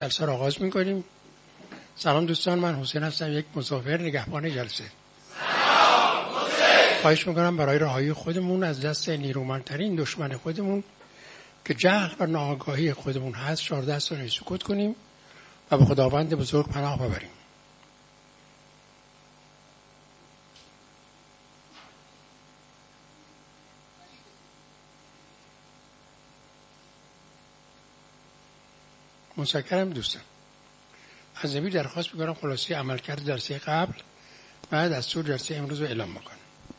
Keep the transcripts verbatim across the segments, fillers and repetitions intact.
جلسه را آغاز می‌کنیم. سلام دوستان، من حسین هستم، یک مسافر نگهبان جلسه. سلام حسین. خواهش می‌کنم برای رهایی خودمون از دست نیرومندترین دشمن خودمون که جهل و ناآگاهی خودمون هست چهارده ثانیه سکوت کنیم و به خداوند بزرگ پناه ببریم. متشکرم دوستان. از نبی درخواست می‌کنم خلاصه عملکرد جلسه قبل و دستور جلسه امروز رو اعلام بکنم.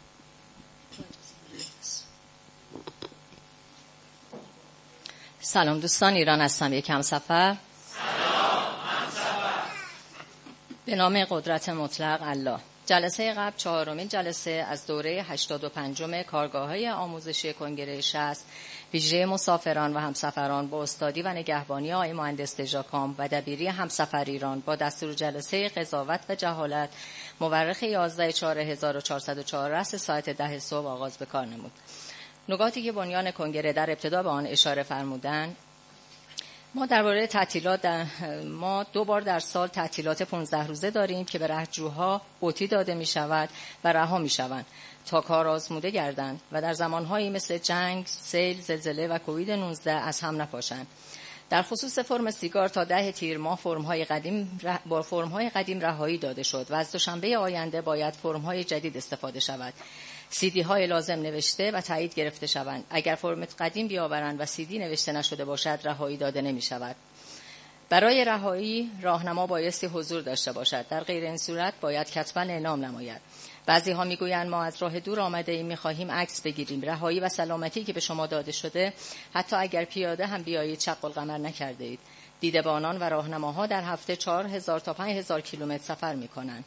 سلام دوستان، ایران هستم، یک همسفر. سلام همسفر. به نام قدرت مطلق الله. جلسه قبل چهارمین جلسه از دوره هشتاد و پنجم کارگاه‌های آموزشی کنگره شصت ویژه مسافران و همسفران با استادی و نگهبانی آقای مهندس دژاکام و دبیری همسفر ایران با دستور جلسه قضاوت و جهالت مورخ یازده چهار هزار و چهارصد و چهار رأس ساعت ده صبح آغاز به کار نمود. نکاتی که بنیان کنگره در ابتدا به آن اشاره فرمودند: ما درباره تعطیلات در ما دو بار در سال تعطیلات پانزده روزه داریم که به رهجوها اوتی داده می شود و رها می شوند تا کار آزموده گردند و در زمانهایی مثل جنگ، سیل، زلزله و کووید نوزده از هم نپاشند. در خصوص فرم سیگار تا ده تیر ماه فرم‌های قدیم با فرم‌های قدیم رهایی داده شد و از دوشنبه آینده باید فرم‌های جدید استفاده شود. سیدی های لازم نوشته و تایید گرفته شوند. اگر فرم قدیم بیاورند و سیدی نوشته نشده باشد رهایی داده نمی شود. برای رهایی راهنما بایستی حضور داشته باشد. در غیر این صورت باید کتباً اعلام نماید. بعضی ها می گویند ما از راه دور آمده ایم، می خواهیم عکس بگیریم. رهایی و سلامتی که به شما داده شده حتی اگر پیاده هم بیایید شق القمر نکرده اید. دیدبانان و راهنماها در هفته چهار هزار تا پنج هزار کیلومتر سفر می کنند.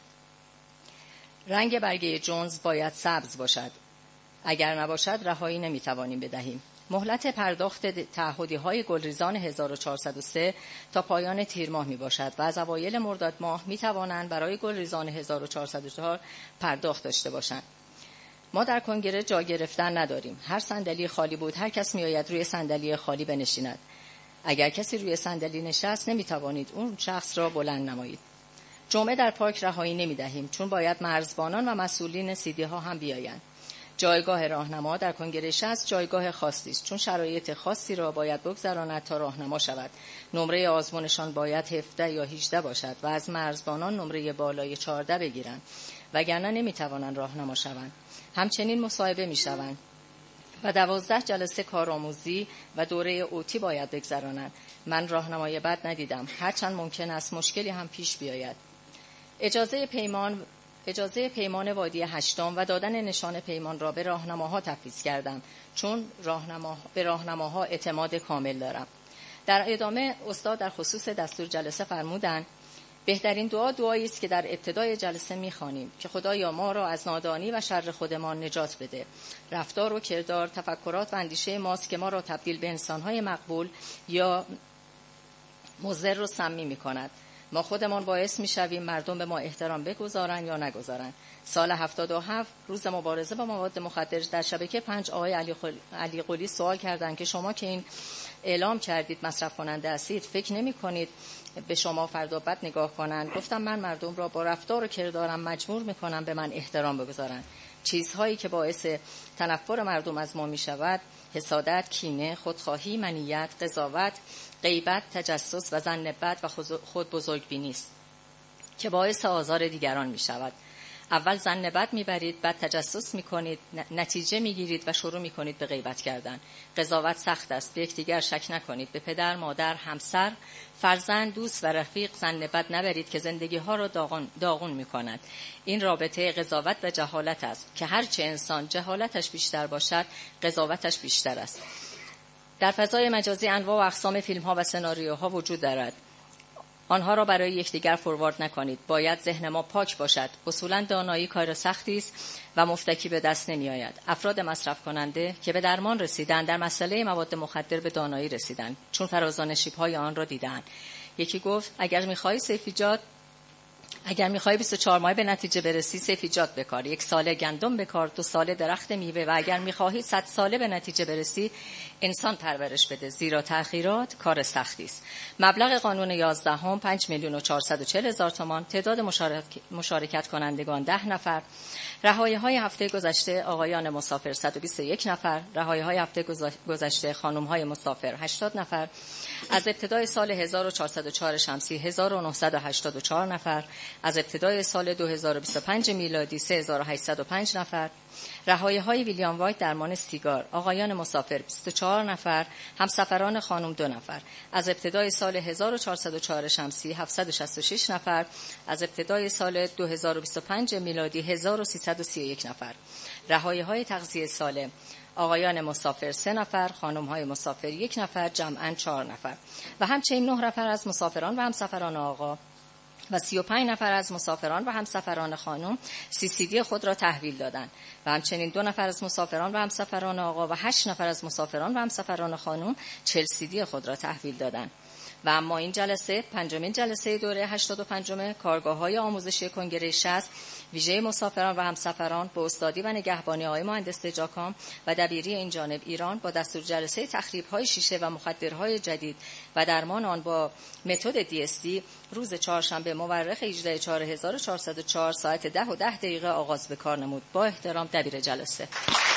رنگ برگه جونز باید سبز باشد. اگر نباشد رهایی نمیتوانیم بدهیم. مهلت پرداخت تعهدی‌های گلریزان هزار و چهارصد و سه تا پایان تیر ماه می باشد و از اوایل مرداد ماه می توانند برای گلریزان هزار و چهارصد و چهار پرداخت داشته باشند. ما در کنگره جا گرفتن نداریم. هر صندلی خالی بود هر کس میآید روی صندلی خالی بنشیند. اگر کسی روی صندلی نشست نمی توانید اون شخص را بلند نمایید. جمعه در پارک رهایی نمی دهیم چون باید مرزبانان و مسئولین سیدی ها هم بیایند. جایگاه راهنما در کنگره شصت جایگاه خاصی است چون شرایط خاصی را باید بگذراند تا راهنما شود. نمره آزمونشان باید هفده یا هجده باشد و از مرزبانان نمره بالای چهارده بگیرند وگرنه نمی توانند راهنما شوند. همچنین مصاحبه می شوند و دوازده جلسه کارآموزی و دوره اوتی باید بگذرانند. من راهنمای بد ندیدم، هرچند ممکن است مشکلی هم پیش بیاید. اجازه پیمان اجازه پیمان وادی هشتم و دادن نشان پیمان را به راهنماها تفویض کردم چون راهنما به راهنماها اعتماد کامل دارم. در ادامه استاد در خصوص دستور جلسه فرمودند بهترین دعا دعایی است که در ابتدای جلسه می‌خوانیم که خدایا ما را از نادانی و شر خودمان نجات بده. رفتار و کردار، تفکرات و اندیشه ماست که ما را تبدیل به انسان‌های مقبول یا مضر و سمی می‌کند. ما خودمان باعث می‌شویم مردم به ما احترام بگذارند یا نگذارند. سال هفتاد و هفت روز مبارزه با مواد مخدر در شبکه پنج آقای علی, خل... علی قلی سوال کردند که شما که این اعلام کردید مصرف کننده هستید فکر نمی‌کنید به شما فردا بد نگاه کنند؟ گفتم من مردم را با رفتار و کردارم مجبور می‌کنم به من احترام بگذارند. چیزهایی که باعث تنفر مردم از ما می‌شود حسادت، کینه، خودخواهی، منیت، قضاوت، غیبت، تجسس و ظن بد و خود بزرگبینی است که باعث آزار دیگران می شود. اول ظن بد می برید، بعد تجسس می کنید، نتیجه می گیرید و شروع می کنید به غیبت کردن. قضاوت سخت است، به یکدیگر شک نکنید. به پدر، مادر، همسر، فرزند، دوست و رفیق ظن بد نبرید که زندگی ها را داغون, داغون می کند. این رابطه قضاوت و جهالت است که هرچه انسان جهالتش بیشتر باشد قضاوتش بیشتر است. در فضای مجازی انواع و اقسام فیلم‌ها و سناریوها وجود دارد. آنها را برای یکدیگر فوروارد نکنید. باید ذهن ما پاک باشد. اصولاً دانایی کار سختی است و مفتکی به دست نمی‌آید. افراد مصرف کننده که به درمان رسیدند در مسئله مواد مخدر به دانایی رسیدند چون فرازان شیب‌های آن را دیدند. یکی گفت اگر می‌خواهی سیفیجات اگر میخوای بیست و چهار ماه به نتیجه برسی، سفیجات بکار، یک ساله گندم بکار، دو ساله درخت میوه، و اگر میخواهی صد ساله به نتیجه برسی، انسان پرورش بده، زیرا تأخیرات کار سختی است. مبلغ قانون یازدهم پنج میلیون و چهارصد و چهل هزار تومان. تعداد مشارک... مشارکت کنندگان ده نفر. رهایی های هفته گذشته آقایان مسافر صد و بیست و یک نفر. رهایی های هفته گذشته خانم های مسافر هشتاد نفر. از ابتدای سال هزار و چهارصد و چهار شمسی هزار و نهصد و هشتاد و چهار نفر. از ابتدای سال دو هزار و بیست و پنج میلادی سه هزار و هشتصد و پنج نفر. رهایی های ویلیام وایت درمان سیگار آقایان مسافر بیست و چهار نفر، همسفران خانم دو نفر. از ابتدای سال هزار و چهارصد و چهار شمسی هفتصد و شصت و شش نفر. از ابتدای سال دو هزار و بیست و پنج میلادی هزار و سیصد و سی و یک نفر. رهایی های تغذیه سالم آقایان مسافر سه نفر، خانم های مسافر یک نفر، جمعاً چهار نفر. و همچنین نه نفر از مسافران و همسفران آقا و سی و پنج نفر از مسافران و همسفران خانم سی سی دی خود را تحویل دادند. و همچنین دو نفر از مسافران و همسفران آقا و هشت نفر از مسافران و همسفران خانم چهل سی دی خود را تحویل دادند. و اما این جلسه پنجمین جلسه دوره هشتاد و پنج کارگاه‌های آموزشی کنگره شصت ویژه مسافران و همسفران با استادی و نگهبانی آقای مهندس جاکام و دبیری این جانب ایران با دستور جلسه تخریب‌های شیشه و مخدرهای جدید و درمان آن با متد دی اس دی روز چهارشنبه مورخ هجده چهار هزار و چهارصد و چهار ساعت ده و ده دقیقه آغاز به کار نمود. با احترام دبیر جلسه.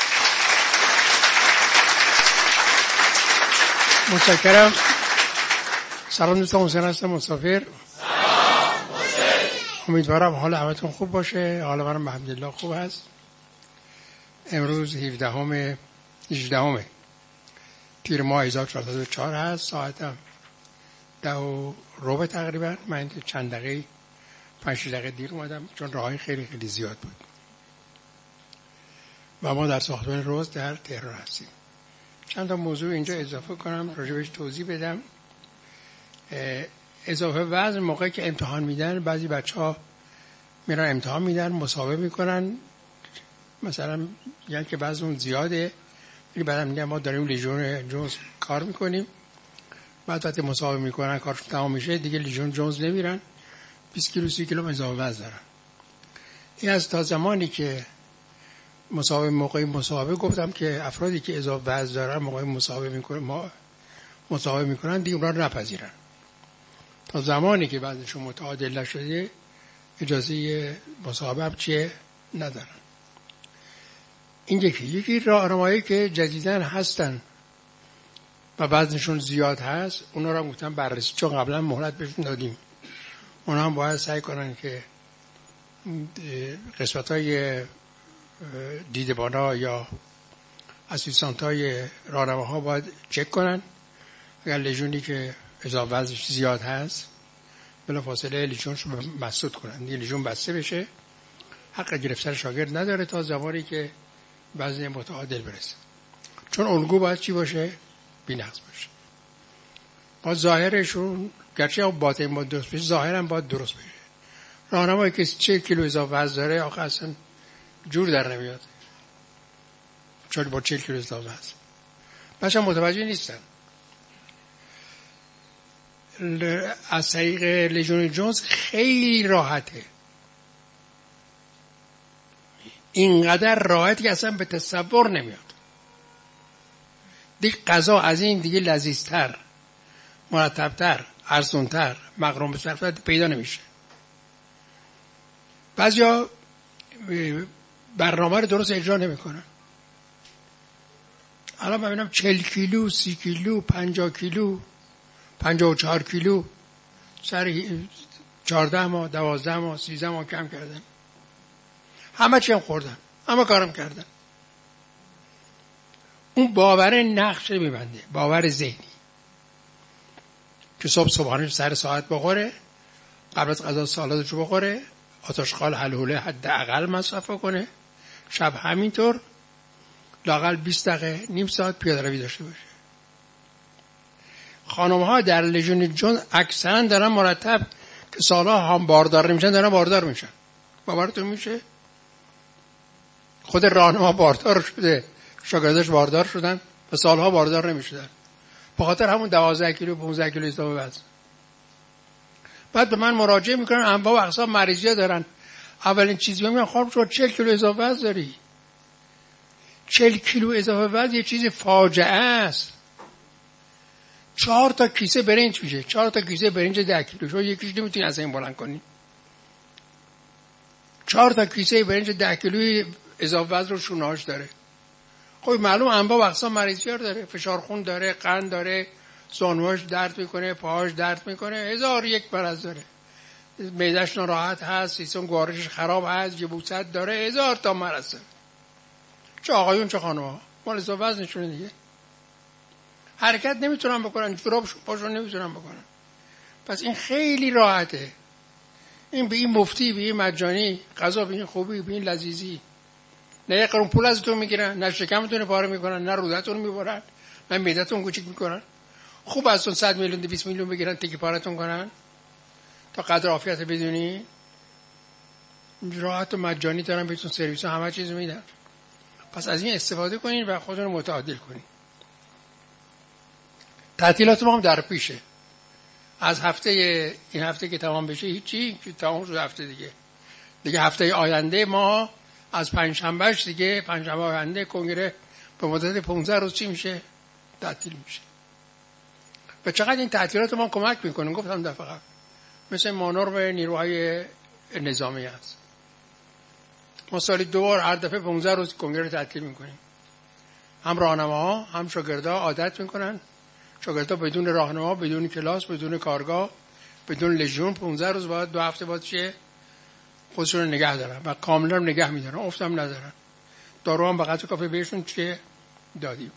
متشکرم. سلام دوستان، حسین هستم، مسافر. سلام حسین. امیدوارم حال همتون خوب باشه. حال منم الحمدلله خوب هست. امروز هفدهم هجدهم تیر ماه هزار و چهارصد و چهار هست. ساعتم ده و ربع تقریبا. من چند دقیقه پنج دقیقه دیر اومدم چون راهی خیلی خیلی زیاد بود و ما در ساختمان روز در تهران هستیم. چند تا موضوع اینجا اضافه کنم، راجبش توضیح بدم. اضافه وزن موقعی که امتحان میدن، بعضی بچه ها میرن امتحان میدن، مسابقه میکنن، مثلا یعنی که وزنمون زیاده، ولی بعدم میگن ما داریم لیژون جونز کار میکنیم. بعد وقتی مسابقه میکنن کارشون تمام میشه دیگه لیژون جونز نمیرن، بیست کیلو سی کیلو اضافه وزن دارن. این از تا زمانی که مسابقه موقعی مسابقه گفتم که افرادی که اضافه وزن دارن موقعی مسابقه میکنن ما مسابقه میکنن دیگه اونها رو نپذیرن. تا زمانی که وزنشون متعادل نشده اجازه مسابقه هم چیه ندارن. این یکی یکی راهنمایی که جدیدن هستن و وزنشون زیاد هست، اونا رو گفتم بررسی، چون قبلا مهلت بهشون دادیم. اونا هم باید سعی کنن که قسمت‌های دیدبانا یا اسیستانت‌های راهنماها باید چک کنن. اگر لیژونی که اضافه وزنش زیاد هست بلافاصله لیژونش رو مسدود کنن، دیگه لیژون بسته بشه. حق گرفتن شاگرد نداره تا زمانی که وزن متعادل برسه، چون الگو باید چی باشه؟ بی‌نقص باشه. با ظاهرشون گرچه باطن ما درست بشه، ظاهرم باید درست بشه. راهنمایی که چه کیلو اضافه وزن داره آخه اصلا جور در نمیاد، چون با چهل کیلو اضافه وزن بچه‌ها متوجه نیستن. از طریق لیژون جونز خیلی راحته، اینقدر راحت که اصلا به تصور نمیاد. دیگه غذا از این دیگه لذیذتر، مرتبتر، ارزونتر، مقرون به صرفت پیدا نمیشه. بعضیا برنامه رو درست اجرا نمیکنن. الان ببینم چهل کیلو، سی کیلو، پنجاه کیلو، پنجاه و چهار کیلو سر چهارده ماه، دوازده ماه، سیزده ماه کم کردن. همه چی هم خوردن، همه کارم کردن. اون باور نقش میبنده، باور ذهنی که صبح صبحانه سر ساعت بخوره، قبل از غذا سالادشو بخوره، آتشخال حلحوله حداقل مصرف کنه، شب همینطور لااقل بیست دقیقه نیم ساعت پیاده روی داشته باشه. خانم ها در لیژون جونز اکثرا دارن مرتب که سالها هم باردار نمیشن دارن باردار میشن. باورتون میشه؟ خود راهنما باردار شده، شاگرداش باردار شدن و سالها باردار نمیشدن، به خاطر همون دوازده کیلو پانزده کیلو اضافه وزن. بعد به من مراجعه میکنن انواع و اقسام مریضی‌ها دارن. اولین چیزی میگم خانم شما چهل کیلو اضافه وزن داری. چهل کیلو اضافه وزن یه چیز فاجعه است. چهار تا کیسه برنج میشه. چهار تا کیسه برنج ده کیلو. شما یکیش نمیتونی از این بلند کنی. چهار تا کیسه برنج ده کیلویی اضافه وزن رو شونه‌هاش داره. خب معلوم انواع و اقسام مریضی‌ها داره. فشار خون داره، قند داره، زانوهاش درد میکنه، پاهاش درد میکنه، هزار یک مرض داره. معده‌اش ناراحت هست، سیستم گوارشش خراب هست، یبوست داره، هزار تا مرض داره. چه آقایون چه خانم‌ها مال اضافه وزنشونه دیگه. حرکت نمیتونن بکنن، جورابشون پاشون نمیتونن بکنن. پس این خیلی راحته. این به این مفتی، به این مجانی، غذا به این خوبی، به این لذیذی. نه یه قرون پول ازتون میگیرن، نه شکمتون پاره میکنن، نه رودتون میبرن، نه معدتون کوچیک میکنن. خوب ازتون صد میلیون بیست میلیون بگیرن تکی پارتون کنن تا قدر عافیت بدونی. راحت و مجانی دارن بهتون سرویس و همه چیز میدن. پس از این استفاده کنین و خودتون رو متعادل کنین. تعطیلات ما هم در پیشه. از هفته این هفته که تمام بشه هیچی، که تمام شد هفته دیگه. دیگه هفته آینده ما از پنجشنبهش دیگه پنجشنبه آینده کنگره به مدت پانزده روز چی میشه؟ تعطیل میشه. و چقدر این تعطیلات ما کمک میکنه. گفتم دفعه قبل مثل مانور به نیروهای نظامی هست. ما سالی دو بار هر دفعه پانزده روز کنگره تعطیل میکنیم. هم راهنماها هم شاگردا عادت میکنن. شاگردا بدون راهنما، بدون کلاس، بدون کارگاه، بدون لژیون پانزده روز بعد دو هفته بعد چیه خودشون رو نگه دارن و کاملا نگه میدارن، افتم ندارن. دارو هم بقیت کافی بهشون چیه دادیم.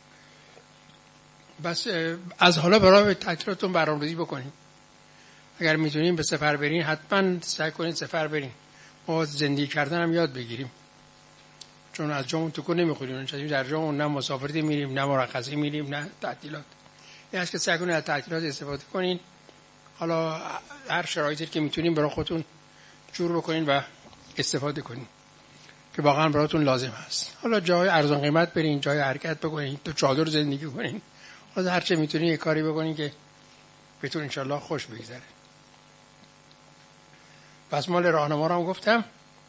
بس از حالا برای تعطیلاتون برنامه‌ریزی بکنید. اگر میتونین به سفر برین حتما سعی کنید سفر برین. ما زندگی کردن هم یاد بگیریم. چون از جامون تو کو نمیخوریم. چون در جامون نه مسافرتی میریم، نه مرخصی میریم، نه تعطیلات. این است که سعی کنید از تعطیلات استفاده کنین. حالا هر شرایطی که میتونین برای خودتون جور بکنین و استفاده کنین که واقعا براتون لازم هست. حالا جای ارزان قیمت برین، جای حرکت بکنین، تو چادر زندگی کنین. حالا هر چه میتونین یه کاری بکنین که بهتون انشالله خوش بگذره. پس مال راهنما رو هم گفتم.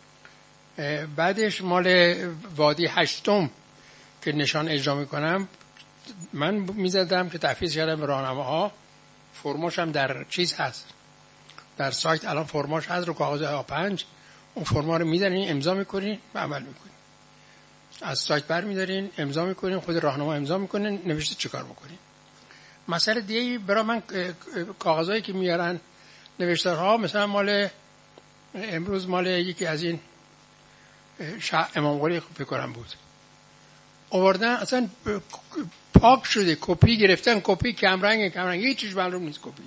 بعدش مال وادی هشتم که نشان اجرا میکنم من میزدم که تحفیظ کردم به راهنماها. فرماش هم در چیز هست، در سایت الان فرماش هست رو کاغذ آ پنج. اون فرما رو میدارین امضا میکنین و عمل میکنین. از سایت بر میدارین امضا میکنین، خود راهنما امضا میکنین، نوشته چیکار بکنین. مسئله دیگه برای من کاغذایی که میارن نوشتارها، مثلا مال امروز مال یکی از این امام قلی فکر کنم بود، آوردن اصلا پاک شده، کپی گرفتن، کپی کمرنگ کمرنگ هیچ چیز معلوم نیست. کپی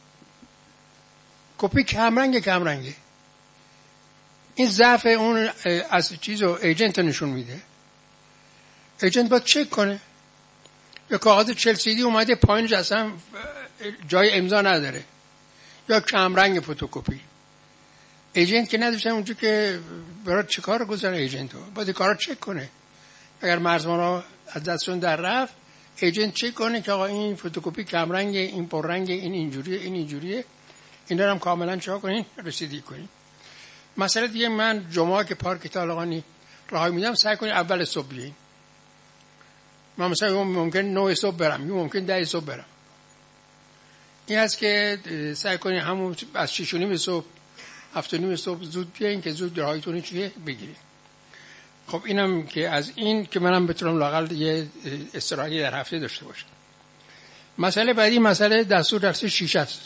کپی کمرنگ کمرنگه. این ضعف اون از چیزو ایجنت نشون میده. ایجنت باید چک کنه. یا کاغذ چهل سیدی اومده پایینش اصلا جای امضا نداره یا کمرنگ فتوکپی. ایجنت که نداشتن اونجا که برای چه کار گذارن ایجنتو باید کارا چک کنه. اگر مرزمانا از دستشون در رفت ایجنت چک کنه که آقا این فتوکپی کمرنگ، این پررنگ، این اینجوریه، این اینجوریه. اینا هم کاملا چا کنین رسیدگی کنین. مسئله دیگه من جمعه که پارک طالقانی راه میدم سعی کنین اول صبح بیاین. من مثلا ممکن نه صبح برم، یا ممکن ده صبح برم. این هست که سعی کنین همون از شش و نیم صبح هفت و نیم صبح زود بیاین که زود راهتون چیه بگیرین. خب اینم که از این که منم بتونم لااقل یه استراحتی در هفته داشته باشم. مسئله بعدی مسئله دستور درس شیشه است.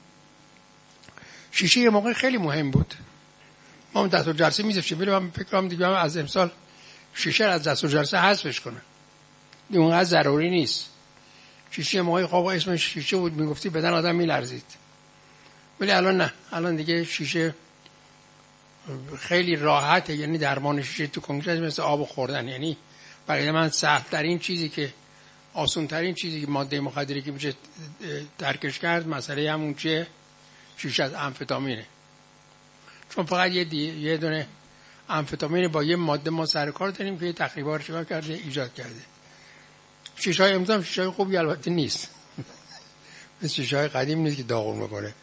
شیشه یه موقع خیلی مهم بود. ما دستور جلسه میذاشتیم، ولی من فکر کنم دیگه از امسال شیشه از دستور جلسه حذفش کنه. دیگه اونقدر ضروری نیست. شیشه موقعی خواب اسمش شیشه بود، میگفتی بدن آدم میلرزید. ولی الان نه، الان دیگه شیشه خیلی راحته. یعنی درمان شیشه تو کنگره مثل آب خوردن. یعنی برای من سهل ترین چیزی که آسان ترین چیزی که ماده مخدری که میشه ترکش کرد مسئله همون چیه؟ شیشه از آمفتامینه. چون فقط یه, یه دونه آمفتامین با یه ماده ما سر کار داریم که تقریبا رو چیکار کرده ایجاد کرده. شیشه های امضا شیشه های خوبی البته نیست. مثل شیشه های قدیم نیست که داغون بکنه.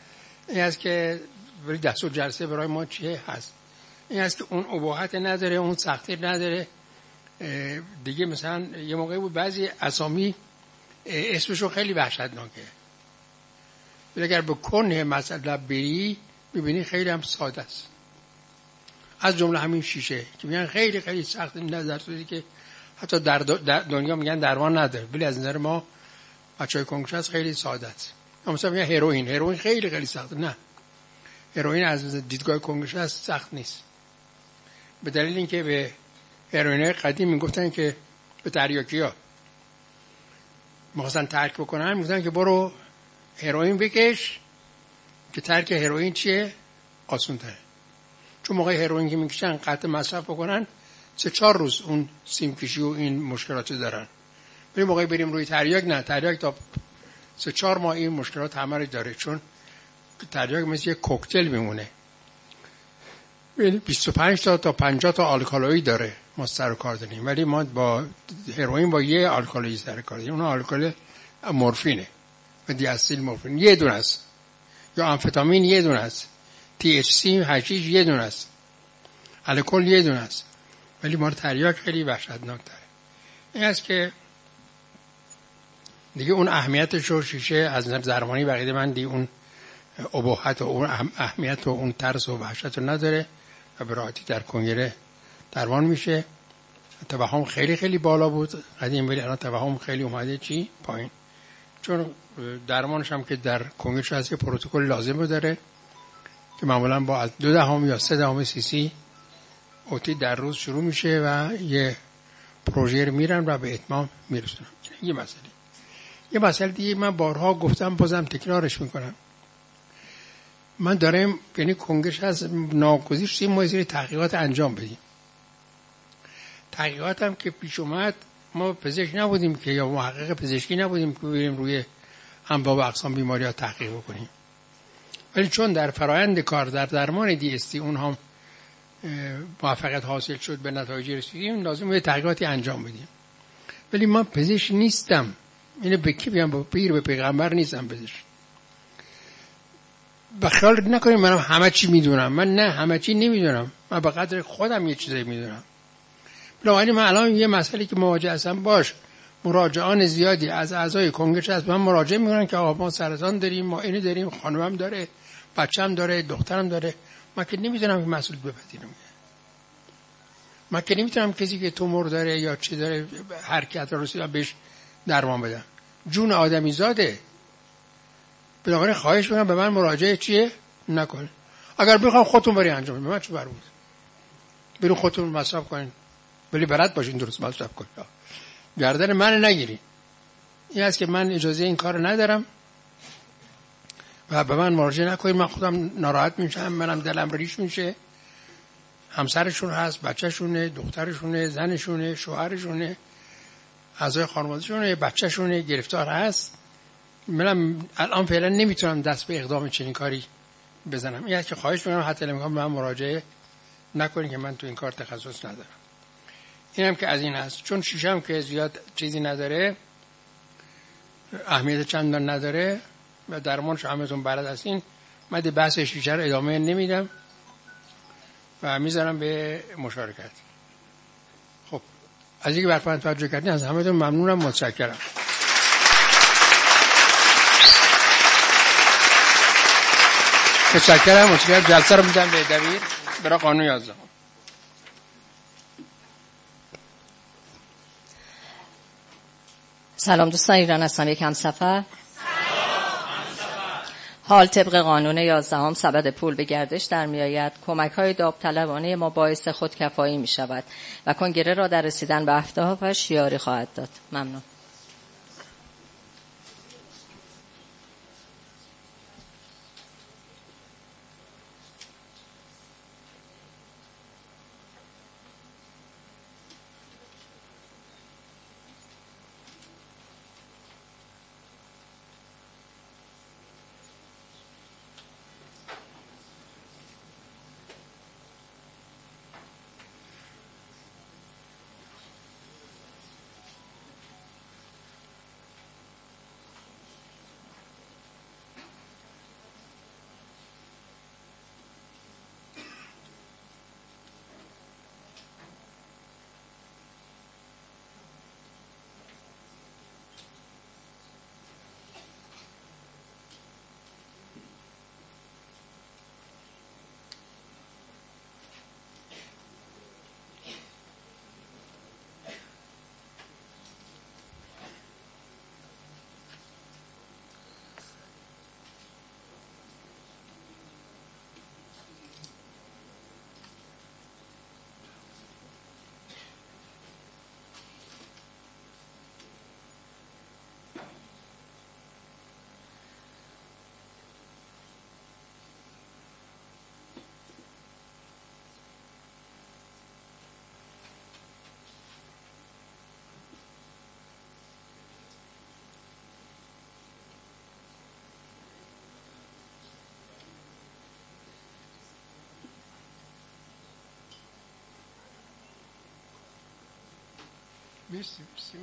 این است که ولی دستور جلسه برای ما چیه هست. این است که اون اباحت نداره، اون سختی نداره دیگه. مثلا یه موقعی بود بعضی اسامی اسمشون خیلی وحشتناکه، ولی اگر به کنه مثلا بری میبینی خیلی هم ساده است. از جمله همین شیشه که میگن خیلی خیلی سخت، نظر شده که حتی در دنیا میگن درمان نداره، ولی از نظر ما بچهای کنگره خیلی ساده است. مثلا میگن هروئین، هروئین خیلی خیلی سخت. نه، هروئین از دیدگاه کنگره سخت نیست، به دلیل اینکه به هروئینای قدیم میگفتن که به تریاکی‌ها می‌خواستن ترک بکنن، میگفتن که برو هروئین بکش که ترک هروئین چیه آسان‌تره. چون موقع هروئین که میکشن قطع مصرف بکنن سه چهار روز اون سیم کشی و این مشکلاتو دارن، ولی موقعی بریم روی تریاک نه، تریاک تا سه چهار ماه این مشکلات همه رو داره، چون تریاک مثل یک کوکتل میمونه، یعنی بیست و پنج تا تا پنجاه تا آلکالوئید داره ما سر کار داریم، ولی ما با هروئین با یه آلکالوئید سر کار داریم. اون آلکال مورفینه و دیاستیل مورفین یه دونه است، یا آمفتامین یه دونه است، تی اچ سی هشیش یه دونه است، الکل یه دونه است، ولی ما تریاک خیلی وحشتناک داره. این است که دیگه اون اهمیتش و شیشه از نظر درمانی بقیده من دی اون اباحت و اون اهمیت و اون ترس و وحشت رو نداره و به راحتی در کنگره درمان میشه. توهم خیلی خیلی بالا بود قدیم، ولی الان توهم خیلی اومده چی پایین، چون درمانش هم که در کنگره هست که پروتکل لازم داره که معمولا با از دو دهم یا سه دهم سی سی اوتی در روز شروع میشه و یه پروژه رو میرن و به اتمام میرسونن. یه مسئله یه مسئله دیگه من بارها گفتم بازم تکرارش میکنم، من دارم یعنی کنگره هست ناگزیر شدیم ما یه تحقیقات انجام بدیم. تحقیقات هم که پیش اومد ما پزشک نبودیم که یا محقق پزشکی نبودیم که بریم روی انواع و اقسام بیماری ها تحقیق بکنیم، ولی چون در فرایند کار در درمان دی استی اون هم موفقیت حاصل شد، به نتایج رسیدیم، لازم یه تحقیقاتی انجام بدیم. ولی من پزشک نیستم، اینو به کی بگم؟ با پیر به پیغمبر نیستم پزشک. بخیال نکنیم منم همه چی میدونم، من نه همه چی نمیدونم، من به قدر خودم یه چیزی میدونم. بنابراین من الان یه مسئله که مواجه هستم باش، مراجعان زیادی از اعضای کنگره هست من مراجعه میکنن که آقا ما سرطان داریم، ما اینو داریم، خانمم داره، بچه‌م داره، دخترم داره، من که نمیدونم که مسئول بپذیرم، من که نمیتونم کسی که تومور داره یا چی داره حرکت رو رسیدم بهش درمان بدم، جون آدمی زاده. بنابراین خواهش میکنم به من مراجعه چیه نکن، اگر بخوام خودتون بری انجام بدید، به من چه برود، برون خودتون مصرف کنین، ولی برات باشین درست مصرف کنین، گردن من نگیرین. این است که من اجازه این کار ندارم و به من مراجعه نکنید، من خودم ناراحت میشم، منم دلم ریش میشه. همسرشون هست، بچه‌شونه، دخترشونه، زنشونه، شوهرشونه، اعضای خانواده‌شونه، بچه‌شونه گرفتار هست. منم الان فعلا نمیتونم دست به اقدام چنین کاری بزنم. این است که خواهش میکنم حتی نمیگم به من مراجعه نکنید که من تو این کار تخصص ندارم. اینم که از این هست. چون شیشم که زیاد چیزی نداره، اهمیت چندان نداره و درمانش همتون بلد هستین، من دی بحث شیشه رو ادامه نمیدم و میذارم به مشارکت. خب از اینکه برای من توجه کردین از همتون ممنونم، متشکرم. متشکرم متشکرم. جلسه رو میدم به دبیر برای قانون یازده. سلام دوستان، ایران هستم، یک همسفر. حال طبق قانون یازدهم سبد پول به گردش در می آید. کمک های داوطلبانه ما باعث خودکفایی می شود و کنگره را در رسیدن به اهدافش یاری خواهد داد. ممنون. مرسی مرسی.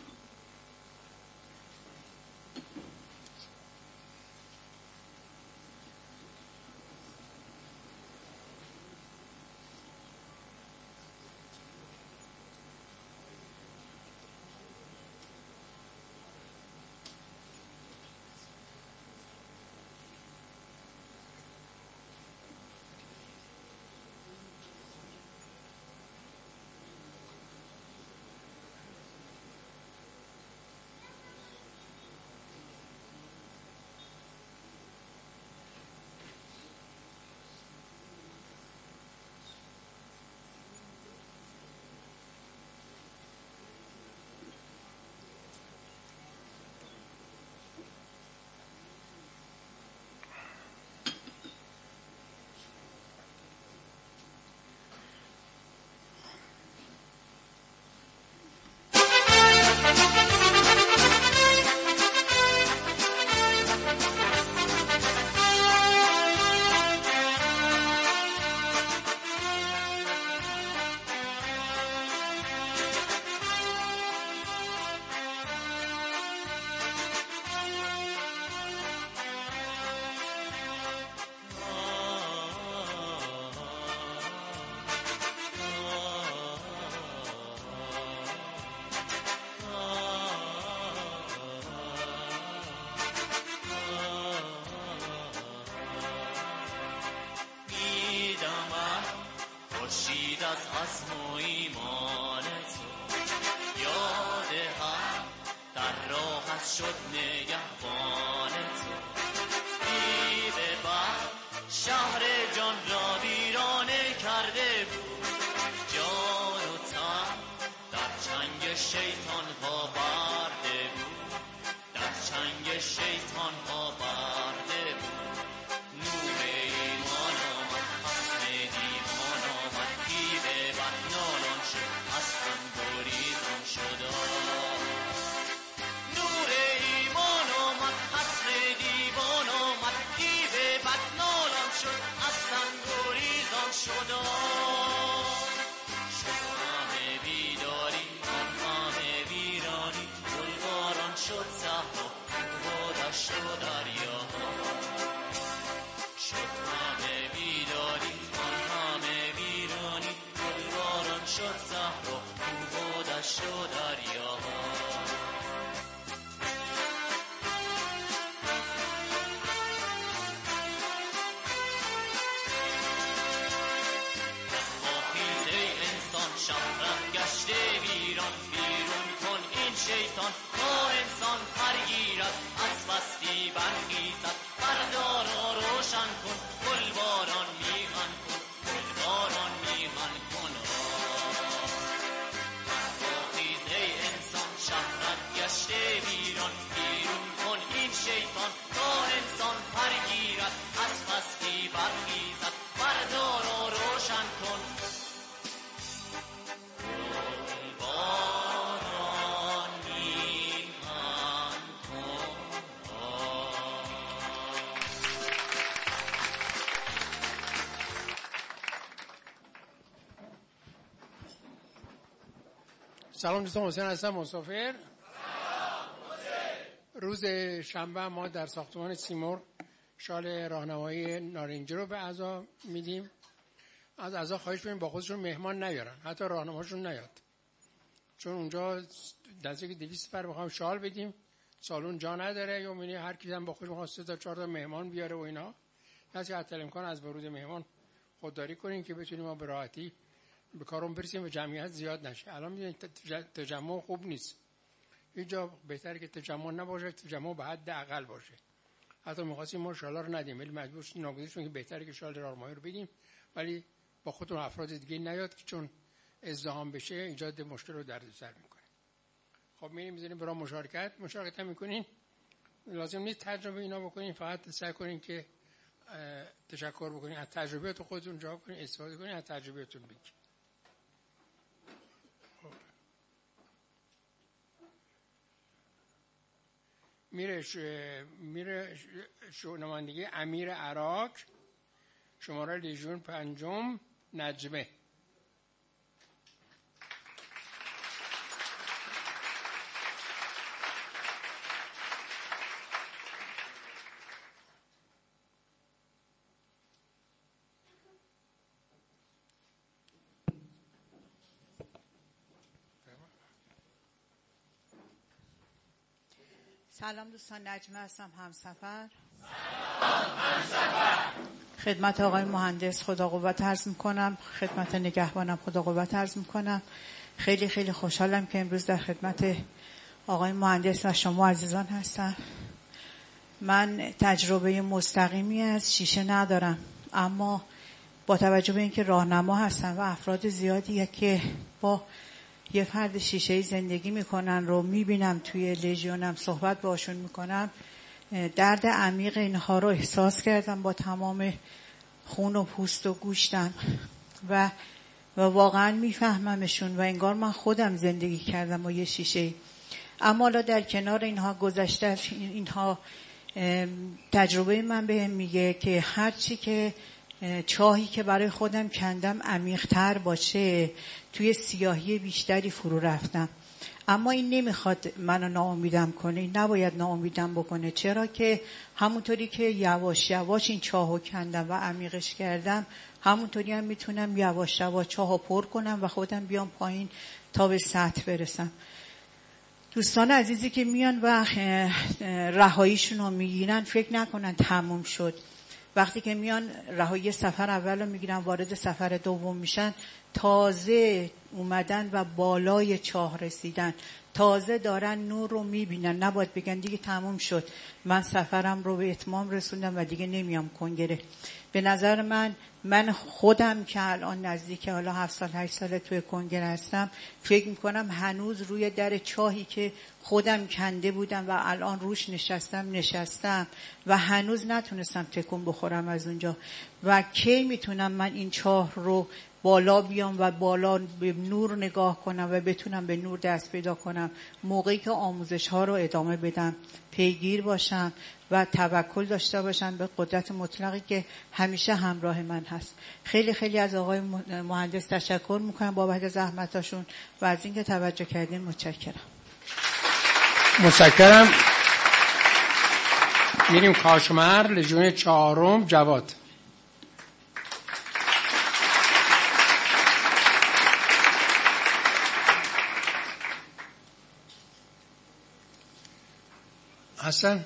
سلام دوستان، حسین هستم، مسافر. روز شنبه ما در ساختمان سیمرغ شال راهنمایی نارنجی رو به اعضا میدیم. از اعضا خواهش کنیم با خودشون مهمان نیارن، حتی راهنماشون نیاد، چون اونجا نزدیک دویست نفر بخوام شال بدیم سالن جا نداره، یا می‌بینی هر کی هم با خودش می‌خواد سه تا چهار تا مهمان بیاره و اینا. کسی حتی امکان از ورود مهمان خودداری کنین که بتونیم ما به راحتی به کارم برسیم و جمعیت زیاد نشه. الان می‌بینید تجمع خوب نیست، هیچ جا بهتره که تجمع نباشه، تجمع به حد اقل باشه. حتی می‌خواستیم ما شالا رو ندیم ولی مجبور شدیم ناگزیر شدیم که بهتره که شال راهنمایی رو بدیم، ولی با خودتون افراد دیگه نیاد که چون ازدحام بشه ایجاد مشکل رو دردسر میکنه. خب میریم میذاریم برای مشارکت مشارکت هم میکنین. لازم نیست تجربه اینا بکنین، فقط سعی کنین که تشکر بکنین، از تجربیات خودتون جواب کنین، استفاده کنین، از تجربیاتون بگین. میره ش... میره ش... نمایندگی امیر عراق، شماره لیژیون پنجم، نجمه. سلام دوستان، نجمه هستم، همسفر. سلام همسفر. خدمت آقای مهندس خدا قوت عرض میکنم، خدمت نگهبانم خدا قوت عرض میکنم. خیلی خیلی خوشحالم که امروز در خدمت آقای مهندس و شما عزیزان هستم. من تجربه مستقیمی از شیشه ندارم، اما با توجه به اینکه راهنما هستم و افراد زیادی که با یه فرد شیشه‌ای زندگی میکنن رو میبینم، توی لژیونم صحبت باشون میکنم، درد عمیق اینها رو احساس کردم با تمام خون و پوست و گوشتم و و واقعا میفهممشون و انگار من خودم زندگی کردم با یه شیشه‌ای. اما حالا در کنار اینها گذشته، اینها تجربه من بهم میگه که هرچی که چاهی که برای خودم کندم عمیق‌تر باشه، توی سیاهی بیشتری فرو رفتم. اما این نمیخواد منو ناامیدم کنه، این نباید ناامیدم بکنه. چرا که همونطوری که یواش یواش این چاهو کندم و عمیقش کردم، همونطوری هم میتونم یواش یواش چاهو پر کنم و خودم بیام پایین تا به سطح برسم. دوستان عزیزی که میان و رهاییشون رو میگیرن فکر نکنن تموم شد. وقتی که میان رهایی سفر اول رو میگیرن، وارد سفر دوم میشن، تازه اومدن و بالای چاه رسیدن، تازه دارن نور رو میبینن. نباید بگن دیگه تموم شد، من سفرم رو به اتمام رسوندم و دیگه نمیام کنگره. به نظر من من خودم که الان نزدیک حالا هفت سال هشت ساله توی کنگره هستم، فکر میکنم هنوز روی در چاهی که خودم کنده بودم و الان روش نشستم نشستم و هنوز نتونستم تکون بخورم از اونجا. و کی میتونم من این چاه رو بالا بیام و بالا به نور نگاه کنم و بتونم به نور دست پیدا کنم؟ موقعی که آموزش ها رو ادامه بدم، پیگیر باشم و توکل داشته باشم به قدرت مطلقی که همیشه همراه من هست. خیلی خیلی از آقای مهندس تشکر میکنم بابت زحمتاشون و از اینکه توجه کردین متشکرم. متشکرم. میریم کاشمر، لژیون چهارم، جواد. حسن.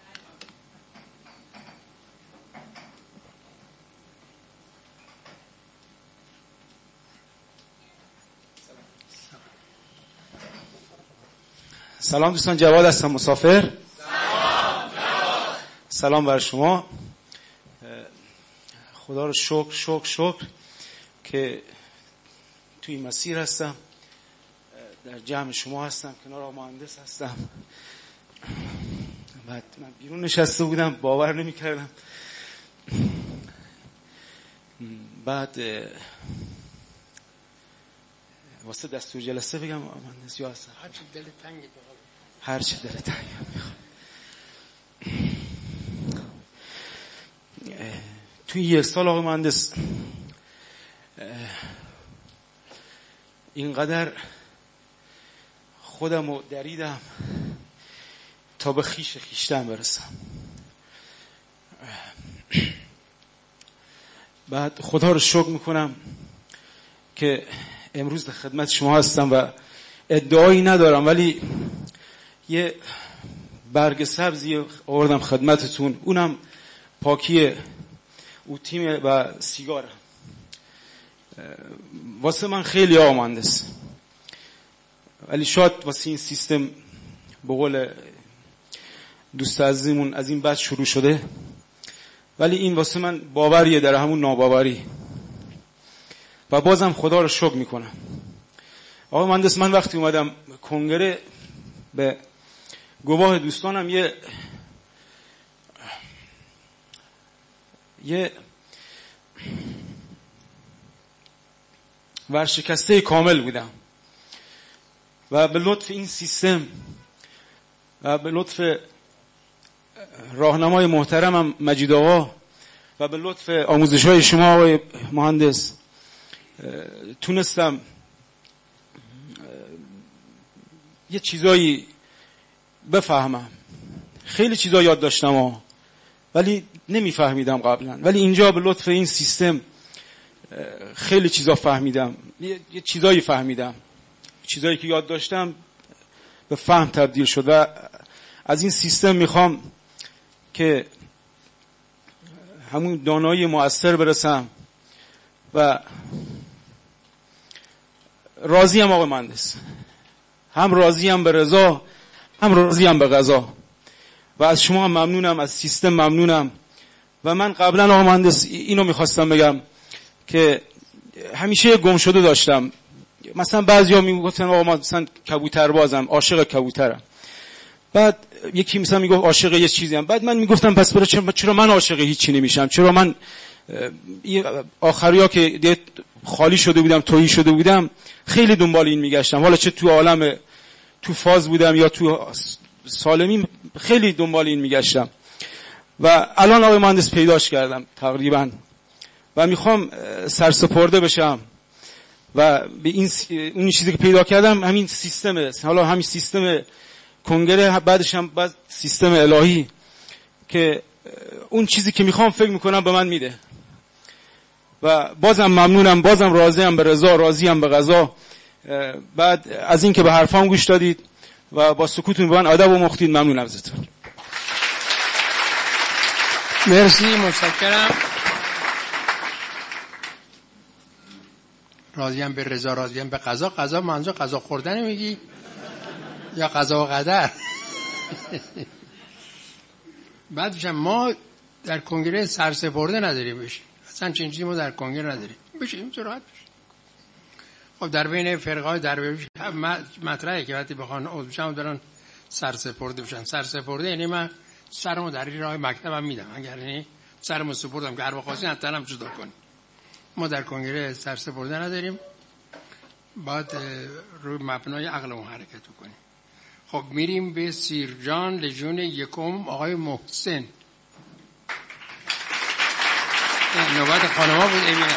سلام دوستان، جواد هستم، مسافر. سلام جواد. سلام بر شما. خدا رو شکر شکر شکر که توی مسیر هستم، در جمع شما هستم، کنار آقای مهندس هستم. بعد من بیرون نشسته بودم، باور نمی کردم. بعد واسه دستور جلسه بگم مهندس یا هستم؟ هرچی دل تنگی بخواد. هرچی دل تنگی بخواد. توی یک سال آقای مهندس اینقدر خودم رو دریدم تا به خیش خیشتن برسم. بعد خدا رو شکر میکنم که امروز در خدمت شما هستم و ادعایی ندارم، ولی یه برگ سبزی آوردم خدمتتون، اونم پاکی او تیم و سیگارم. واسه من خیلی آمندست، ولی شاید واسه این سیستم به قول دوست عزیزمون از این بعد شروع شده، ولی این واسه من باوریه در همون ناباوری و بازم خدا رو شکر میکنم. آقای مهندس، من وقتی اومدم کنگره به گواه دوستانم یه یه ورشکسته کامل بودم و به لطف این سیستم و به لطف راهنمای محترمم مجید آقا و به لطف آموزش‌های شما آقای مهندس تونستم یه چیزایی بفهمم. خیلی چیزا یاد داشتم ولی نمیفهمیدم قبلا، ولی اینجا به لطف این سیستم خیلی چیزا فهمیدم، یه چیزایی فهمیدم، چیزایی که یاد داشتم به فهم تبدیل شد و از این سیستم میخوام که همون دانایی مؤثر برسم و راضی هم آقای مهندس، هم راضی هم به رضا، هم راضی هم به قضا و از شما هم ممنونم، از سیستم ممنونم. و من قبلا آقای مهندس اینو میخواستم بگم که همیشه گم شده داشتم. مثلا بعضیا میگفتن آقا ما مثلا کبوتر بازم، عاشق کبوترم. بعد یکی مثلا میگفت عاشق یه چیزی هم. بعد من میگفتم پس برای چرا من عاشق هیچی نمیشم؟ چرا من آخریا که خالی شده بودم، تویی شده بودم، خیلی دنبال این میگشتم. حالا چه تو عالم تو فاز بودم یا تو سالمی، خیلی دنبال این میگشتم و الان آقای مهندس پیداش کردم تقریبا و میخوام سرسپرده بشم و به این اون چیزی که پیدا کردم همین سیستمه. حالا همین سیستم کنگره، بعدش هم بعد سیستم الهی که اون چیزی که میخوام فکر میکنم به من میده. و بازم ممنونم، بازم راضیم به رضا، راضیم به قضا. بعد از این که به حرفام گوش دادید و با سکوتون به من ادب و مختید، ممنونم ازتون. مرسی، متشکرم. راضیم به رضا، راضیم به قضا. قضا منظور قضا خوردن میگی یا قضا و قدر؟ بعدش ما در کنگره سرسپرده نداریم بشیم، اصلا چنین چیزی ما در کنگره نداریم. بشیم راحت بشیم. خب در بین فرقه‌های درویش مطرحه که وقتی بخوان عضو بشن دارن سرسپرده بشن. سرسپرده یعنی من سرمو در این راه مکتبم میدم، اگر یعنی سرمو سپردم که هر وقت حتی هم جدا کنیم. ما در کنگره سرسپرده نداریم، باید روی مبنای عقلمون حرکت کنیم. خب میریم به سیرجان لژیون یکم، آقای محسن. نوبت خانما بود. ایمین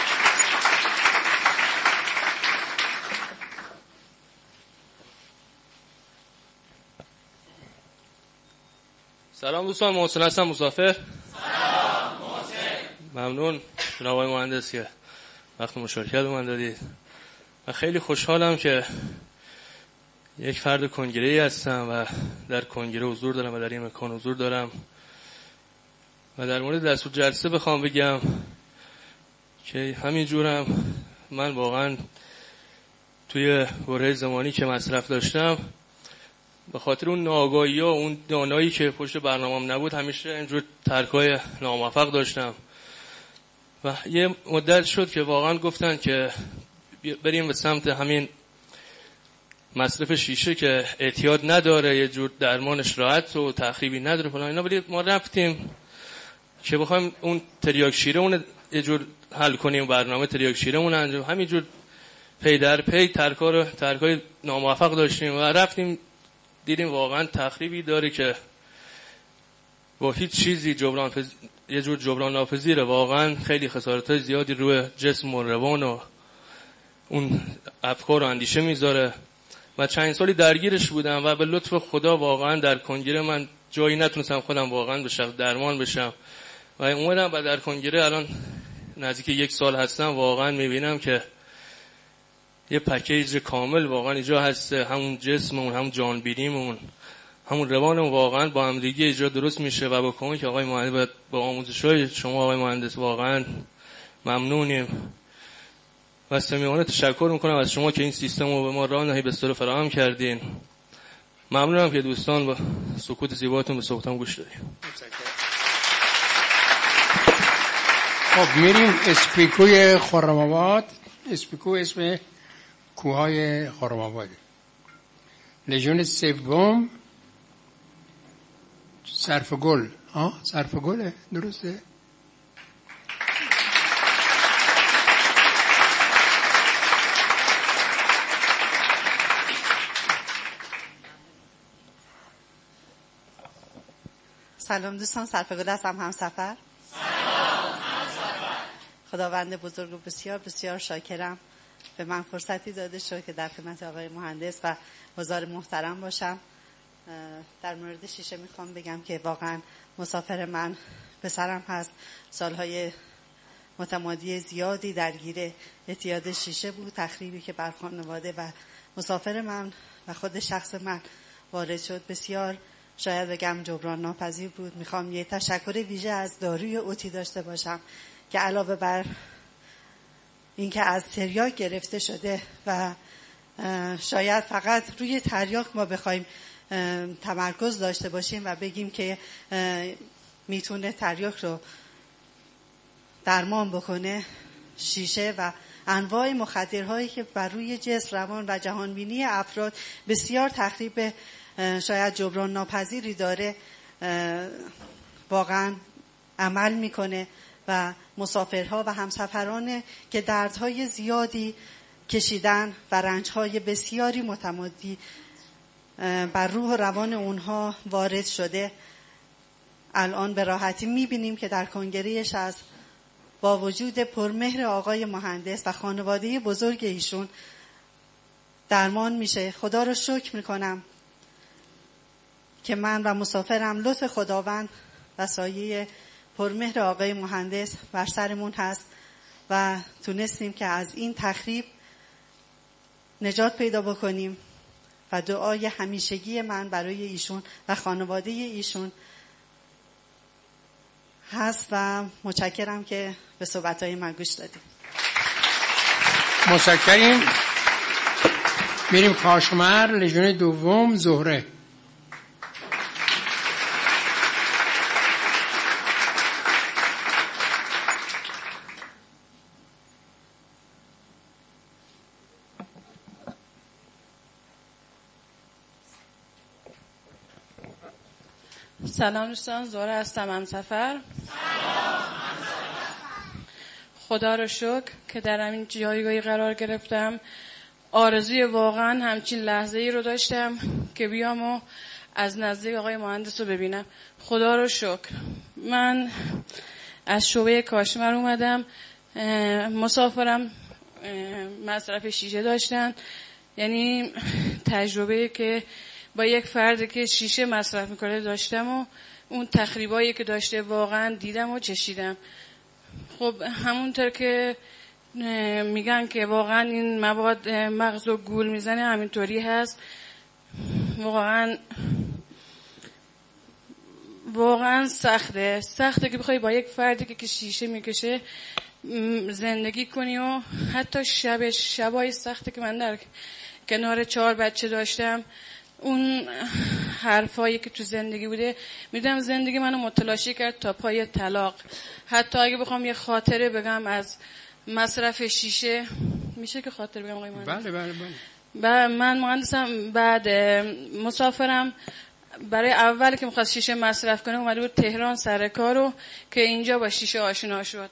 سلام دوستان، محسن هستم، مسافر. سلام محسن. ممنون جناب آقای مهندس که وقت مشارکت به من دادید. من خیلی خوشحالم که یک فرد کنگره‌ای هستم و در کنگره حضور دارم و در این مکان حضور دارم. و در مورد دستور جلسه بخوام بگم که همین جورم من واقعا توی برهه زمانی که مصرف داشتم به خاطر اون ناآگاهی ها، اون دانایی که پشت برنامه‌ام نبود، همیشه اینجور ترکای ناموفق داشتم. و یه مدت شد که واقعا گفتن که بریم به سمت همین مصرف شیشه که اعتیاد نداره، یه جور درمانش راحت و تخریبی نداره فلان اینا، ولی ما رفتیم که بخوایم اون تریاک شیره اون یه جور حل کنیم، برنامه تریاک شیره اون انجام، همینجور پی در پی ترکا رو ترکای ناموفق داشتیم و رفتیم دیدیم واقعا تخریبی داره که با هیچ چیزی جبران پز... یه جور جبران ناپذیره. واقعا خیلی خسارت‌های زیادی روی جسم و روان و اون افکار و اندیشه میذاره. و چند سالی درگیرش بودم و به لطف خدا واقعا در کنگره من جایی نتونستم خودم واقعا به شخص درمان بشم و اومدم و در کنگره الان نزدیک یک سال هستم. واقعا میبینم که یه پکیج کامل واقعا اینجا هست، همون جسممون، همون جانبینیمون، همون روانمون واقعا با هم دیگه اینجا درست میشه و با کمک آقای مهندس، با آموزش‌های شما آقای مهندس واقعا ممنونیم و صمیمانه تشکر میکنم از شما که این سیستم رو به ما راه نهی بسیار فراهم کردین. ممنونم که دوستان با سکوت زیباتون به صحبتام گوش دادین. خب میریم اسپیکوی خرم‌آباد. اسپیکو اسم کوههای خرم‌آباد. لژیون سوم صرفگل. ها صرفگله، درسته؟ سلام دوستان، صرفگل هستم، همسفر. سلام همسفر. خداوند بزرگ و بسیار بسیار شاکرم به من فرصتی داده شد که در خدمت آقای مهندس و وزار محترم باشم. در مورد شیشه میخوام بگم که واقعا مسافر من پسرم هست، سالهای متمادی زیادی درگیر اعتیاد شیشه بود، تخریبی که بر خانواده و مسافر من و خود شخص من وارد شد. بسیار شاید بگم جبران ناپذیر بود. میخوام یه تشکر ویژه از داروی اوتی داشته باشم که علاوه بر اینکه از تریاک گرفته شده و شاید فقط روی تریاک ما بخوایم تمرکز داشته باشیم و بگیم که میتونه تریاک رو درمان بکنه، شیشه و انواع مخدرهایی که بر روی جسم، روان و جهانبینی افراد بسیار تخریب شاید جبران ناپذیری داره، واقعا عمل میکنه و مسافرها و همسفران که دردهای زیادی کشیدن و رنجهای بسیاری متمادی بر روح و روان اونها وارد شده، الان به راحتی میبینیم که در کنگره شصت با وجود پرمهر آقای مهندس و خانواده بزرگ ایشون درمان میشه. خدا رو شکر میکنم که من و مسافرم لطف خداوند و سایه پرمهر آقای مهندس بر سرمون هست و تونستیم که از این تخریب نجات پیدا بکنیم و دعای همیشگی من برای ایشون و خانواده ایشون هست و متشکرم که به صحبت‌های من گوش دادیم. متشکریم. میریم کاشمر، لژیون دوم، زهره. سلام دوستان، زهره هستم، همسفر. خدا رو شکر که در همین جایگاهی قرار گرفتم. آرزوی واقعا همچین لحظه ای رو داشتم که بیام و از نزدیک آقای مهندس رو ببینم. خدا رو شکر. من از شعبه کاشمر اومدم، مسافرم مصرف شیشه داشتن، یعنی تجربه که با یک فرد که شیشه مصرف میکنه داشتم و اون تخریبایی که داشته واقعا دیدم و چشیدم. خب همونطور که میگن که واقعا این مواد مغز و گول میزنه، همینطوری هست. واقعا واقعا سخته سخته که بخوای با یک فردی که شیشه میکشه زندگی کنی و حتی شب شبای سخته که من در کنار چهار بچه داشتم، اون حرفایی که تو زندگی بوده میدونم زندگی منو متلاشی کرد تا پای طلاق. حتی اگه بخوام یه خاطره بگم از مصرف شیشه، میشه که خاطره بگم آقای مهندس؟ بله بله بله. بعد من مهندسم، بعد مسافرم برای اولی که میخواست شیشه مصرف کنه اومده بود تهران سر کارو که اینجا با شیشه آشنا شد.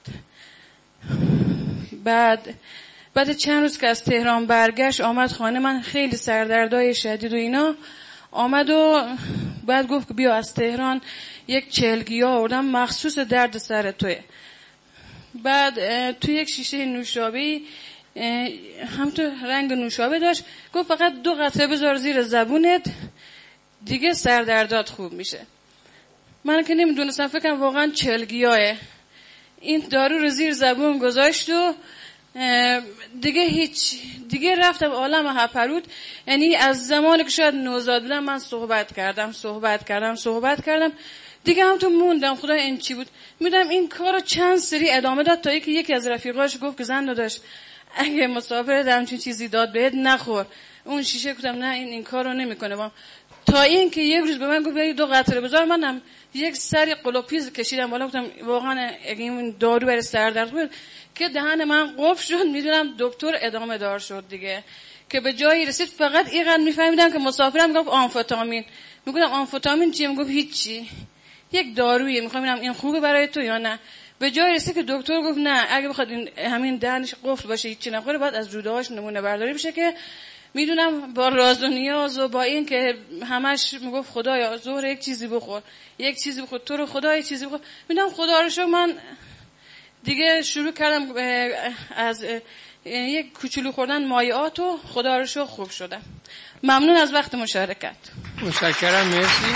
بعد بعد چند روز که از تهران برگشت آمد خانه من، خیلی سردردای شدید و اینا آمد و بعد گفت که بیا از تهران یک چلگی ها آوردم مخصوص درد سر توی. بعد توی یک شیشه نوشابه هم تو رنگ نوشابه داشت، گفت فقط دو قطره بذار زیر زبونت دیگه سردردات خوب میشه. من که نمیدونستم، فکرم واقعا چلگیاه. این دارو رو زیر زبون گذاشت و دیگه هیچ دیگه رفتم عالم هپرود. یعنی از زمانی که شاید نوزاد بودم من صحبت کردم صحبت کردم صحبت کردم دیگه هم تو موندم. خدا این چی بود؟ میدونم این کارو چند سری ادامه داد تا اینکه یکی از رفیقاش گفت که زن داداش اگه مسافر همچین چیزی داد بهت نخور. اون شیشه گفتم نه این این کارو نمیکنه با. تا اینکه یک روز به من گفت دو قطره بذار، منم یک سری قلوپیز کشیدم بالا، گفتم واقعا اگه این دارو برای سردرد بود که دهن من قفل شد. میدونم دکتر ادامه دار شد دیگه که به جایی رسید فقط اینقدر میفهمیدم که مسافرم گفت آمفتامین. میگفتم آمفتامین چیه؟ میگفت هیچی، یک دارویی، میخوام ببینم این خوبه برای تو یا نه. به جایی رسید که دکتر گفت نه اگه بخواد این همین دهنش قفل باشه هیچی نخوره باید از روده‌هاش نمونه برداری بشه. که میدونم با راز و نیاز و با این که همش میگفت خدایا زهره یک چیزی بخور یک چیزی بخور تو رو خدا یک چیزی بخور. میدونم خدا رو شکر من دیگه شروع کردم از یک کوچولو خوردن مایعات و خدا رو شکر خوب شدم. ممنون از وقت مشارکت. متشکرم، مرسی.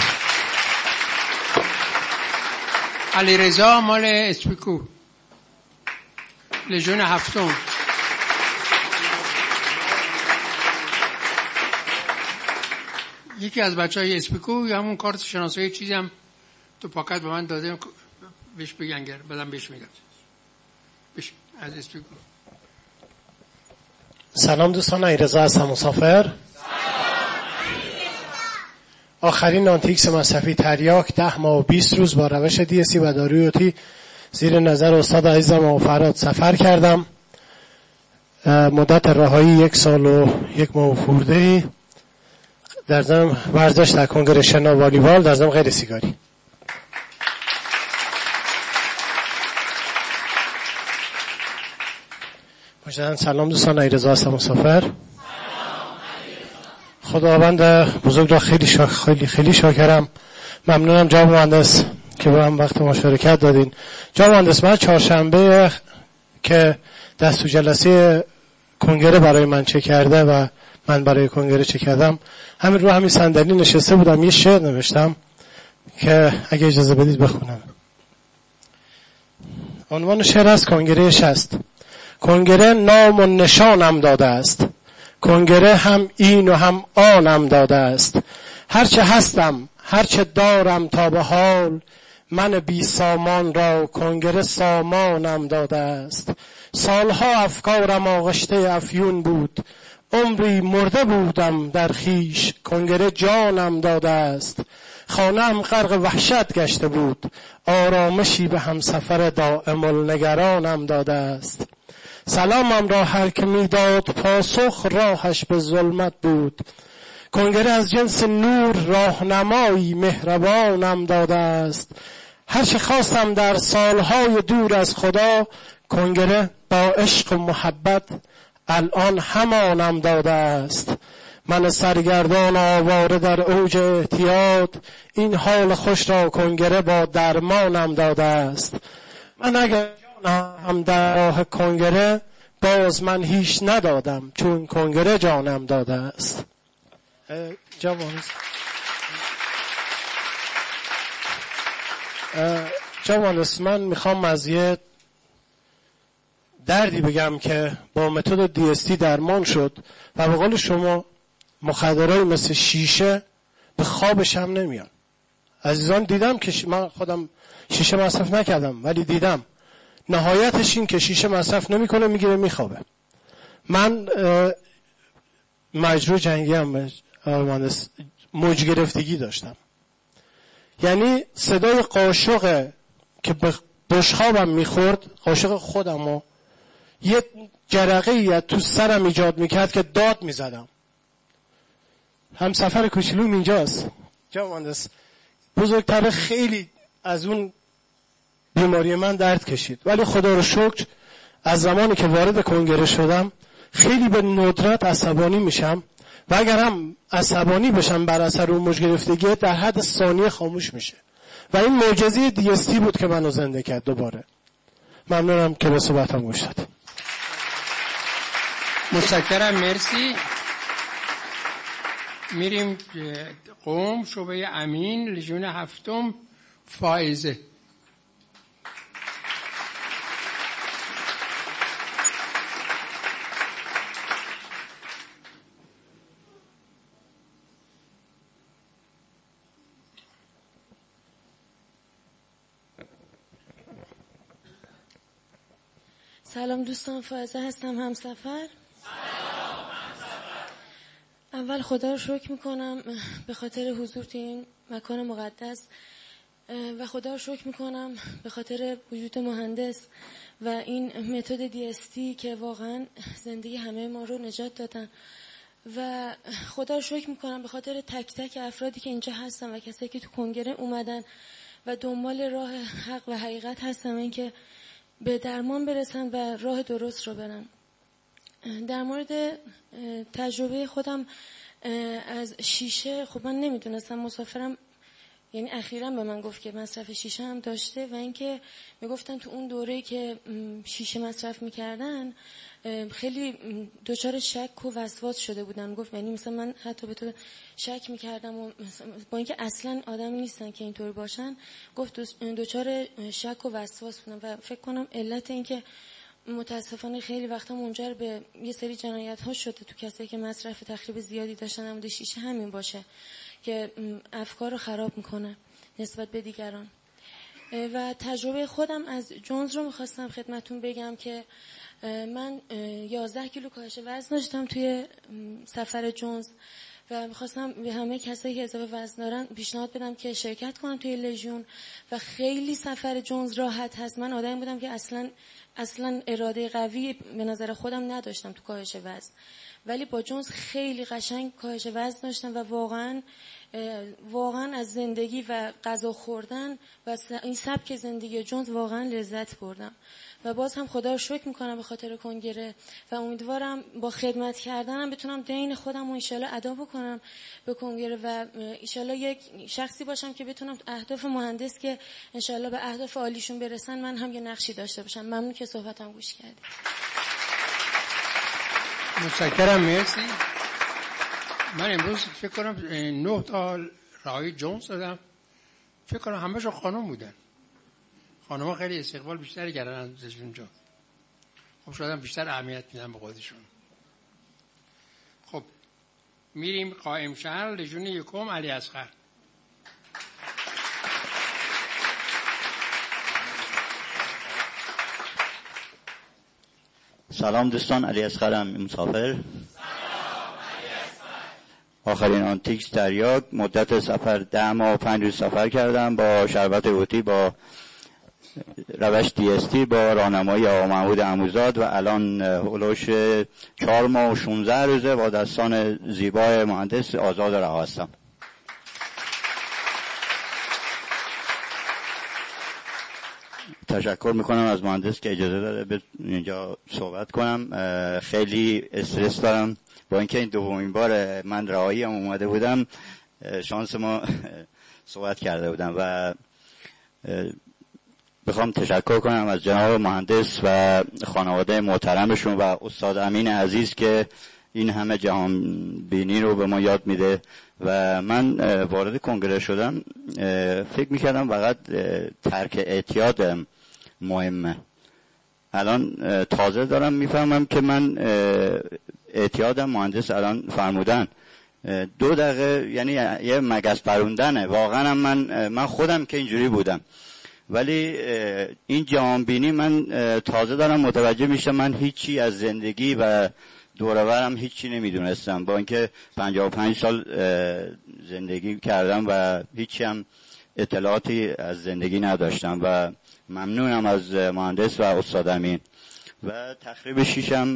علی رضا مال اسپیکو، لژیون هفتم. یکی از بچهای اسپیکو یا همون کارت شناسایی چیزی هم تو پاکت به من داده، بهش بگن گر بعدم بهش میگم. بش از اسپیکو. سلام دوستان، علیرضا هستم مسافر. آخرین نانتیکس مصرفی تریاک ده ماه و بیست روز با روش دی اسی و داروی اوتی زیر نظر استاد عزیزم و فراد سفر کردم. مدت رهایی یک سال و یک ماه و خورده‌ای. در ضمن ورزش در کنگره شنا والیبال، در ضمن غیر سیگاری. مجدداً سلام دوستان، علیرضا هستم مسافر. خداوند بزرگ را خیلی شا... خیلی خیلی شاکرم. ممنونم جناب مهندس که با هم وقت مشارکت دادین. جناب مهندس، من چهارشنبه که دستور جلسه کنگره برای من چه کرده و من برای کنگره چه کردم، همین رو همین صندلی نشسته بودم، یه شعر نوشتم که اگه اجازه بدید بخونم. عنوان شعر از کنگره شصت. کنگره نام و نشانم داده است، کنگره هم این و هم آنم داده است. هرچه هستم هرچه دارم تا به حال، من بی سامان را کنگره سامانم داده است. سالها افکارم آغشته افیون بود، عمری مرده بودم در خیش، کنگره جانم داده است. خانه‌ام غرق وحشت گشته بود، آرامشی به همسفر دائم النگرانم داده است. سلامم را هر که میداد پاسخ، راهش به ظلمت بود، کنگره از جنس نور راهنمایی مهربانم داده است. هر چه خواستم در سالهای دور از خدا، کنگره با عشق و محبت الان همانم داده است. من سرگردان آواره در اوج اعتیاد، این حال خوش را کنگره با درمانم داده است. من اگر جانم در راه کنگره، باز من هیچ ندادم چون کنگره جانم داده است. جوان جوانست، من میخوام از یه دردی بگم که با متد دی اس تی درمان شد و به قول شما مخدرهای مثل شیشه به خوابش هم نمیان. عزیزان دیدم که من خودم شیشه مصرف نکردم ولی دیدم نهایتش این که شیشه مصرف نمیکنه، میگیره میخوابه. من مجروح جنگی هم موج گرفتگی داشتم، یعنی صدای قاشق که به بشخابم میخورد، قاشق خودم و یه جرقه‌ای تو سرم ایجاد میکرد که داد میزدم. هم سفر کوچولوم اینجاست. جا مهندس بزرگتر خیلی از اون بیماری من درد کشید، ولی خدا رو شکر از زمانی که وارد کنگره شدم خیلی به ندرت عصبانی میشم و اگر هم عصبانی بشم بر اثر اون موج گرفتگی در حد ثانیه خاموش میشه و این معجزه دی اس تی بود که منو زنده کرد دوباره. ممنونم که به صحبتم گوش دادید. متشکرم، مرسی. میریم قم، شعبه امین، لژیون هفتم، فائزه. سلام دوستان، فائزه هستم، همسفر. سلام همسفر. اول خدا رو شکر میکنم به خاطر حضور تو این مکان مقدس و خدا رو شکر میکنم به خاطر وجود مهندس و این متد دی اس تی که واقعا زندگی همه ما رو نجات دادن و خدا رو شکر میکنم به خاطر تک تک افرادی که اینجا هستن و کسایی که تو کنگره اومدن و دنبال راه حق و حقیقت هستن و اینکه به درمان برسن و راه درست رو برن. در مورد تجربه خودم از شیشه، خب من نمیدونستم، مسافرم یعنی اخیراً به من گفت که مصرف شیشه هم داشته و اینکه میگفتن تو اون دوره‌ای که شیشه مصرف میکردن خیلی دچار شک و وسواس شده بودن. گفت یعنی مثلا من حتی به تو شک میکردم و با اینکه اصلا آدمی نیستن که اینطوری باشن، گفت دچار شک و وسواس بودن و فکر کنم علت این که متاسفانه خیلی وقتا منجر به یه سری جنایت ها شده تو کسایی که مصرف تخریب زیادی داشتن نموده شیشه همین باشه که افکار رو خراب میکنه نسبت به دیگران. و تجربه خودم از جونز رو میخواستم خدمتون بگم که من یازده کیلو کاهش وزن داشتم توی سفر جونز و میخواستم به همه کسایی که اضافه وزن دارن پیشنهاد بدم که شرکت کنم توی لژیون و خیلی سفر جونز راحت هست. من آدمی بودم که اصلا اصلا اراده قوی به نظر خودم نداشتم تو کاهش وزن، ولی با جونز خیلی قشنگ کاهش وزن داشتم و واقعا واقعا از زندگی و غذا خوردن و این سبک زندگی جونز واقعا لذت بردم و باز هم خدا رو شکر میکنم به خاطر کنگره و امیدوارم با خدمت کردنم بتونم دین خودم رو انشالله ادا بکنم به کنگره و انشالله یک شخصی باشم که بتونم اهداف مهندس که انشالله به اهداف عالیشون برسن من هم یه نقشی داشته باشم. ممنون که صحبتم گوش کردید. متشکرم، مرسی. من امروز فکر کنم نه تا راهی جونز دادم، فکر کنم همه‌شون خانم بودن. خانم‌ها خیلی استقبال بیشتری کردن از اونجا. خب شاید بیشتر اهمیت میدن به خودشون. خب میریم قائم شهر لژیون یکم علی اصغر. سلام دوستان، علی اصغرم مسافر. آخرین آنتیکس تریاک، مدت سفر ده ماه و پنج روز سفر کردم با شربت اوتی با روش دی اس تی با راهنمایی آقا محمود عموزاد و الان هولوش چهار ماه و شانزده روزه با دستان زیبای مهندس آزاد رها هستم. تشکر میکنم از مهندس که اجازه داده به اینجا صحبت کنم. خیلی استرس دارم با اینکه این دومین بار من رهایی هم اومده بودم، شانس ما صحبت کرده بودم و بخوام تشکر کنم از جناب مهندس و خانواده محترمشون و استاد امین عزیز که این همه جهان بینی رو به ما یاد میده و من وارد کنگره شدم فکر میکردم فقط ترک اعتیاد مهمه. الان تازه دارم میفهمم که من اعتیادم مهندس الان فرمودن دو دقیقه یعنی یه مگس پروندنه. واقعا من من خودم که اینجوری بودم، ولی این جهان بینی من تازه دارم متوجه میشم من هیچی از زندگی و دور و برم هیچی نمیدونستم، با اینکه پنجاه و پنج سال زندگی کردم و هیچی هم اطلاعاتی از زندگی نداشتم و ممنونم از مهندس و استاد امین. و تخریب شیشم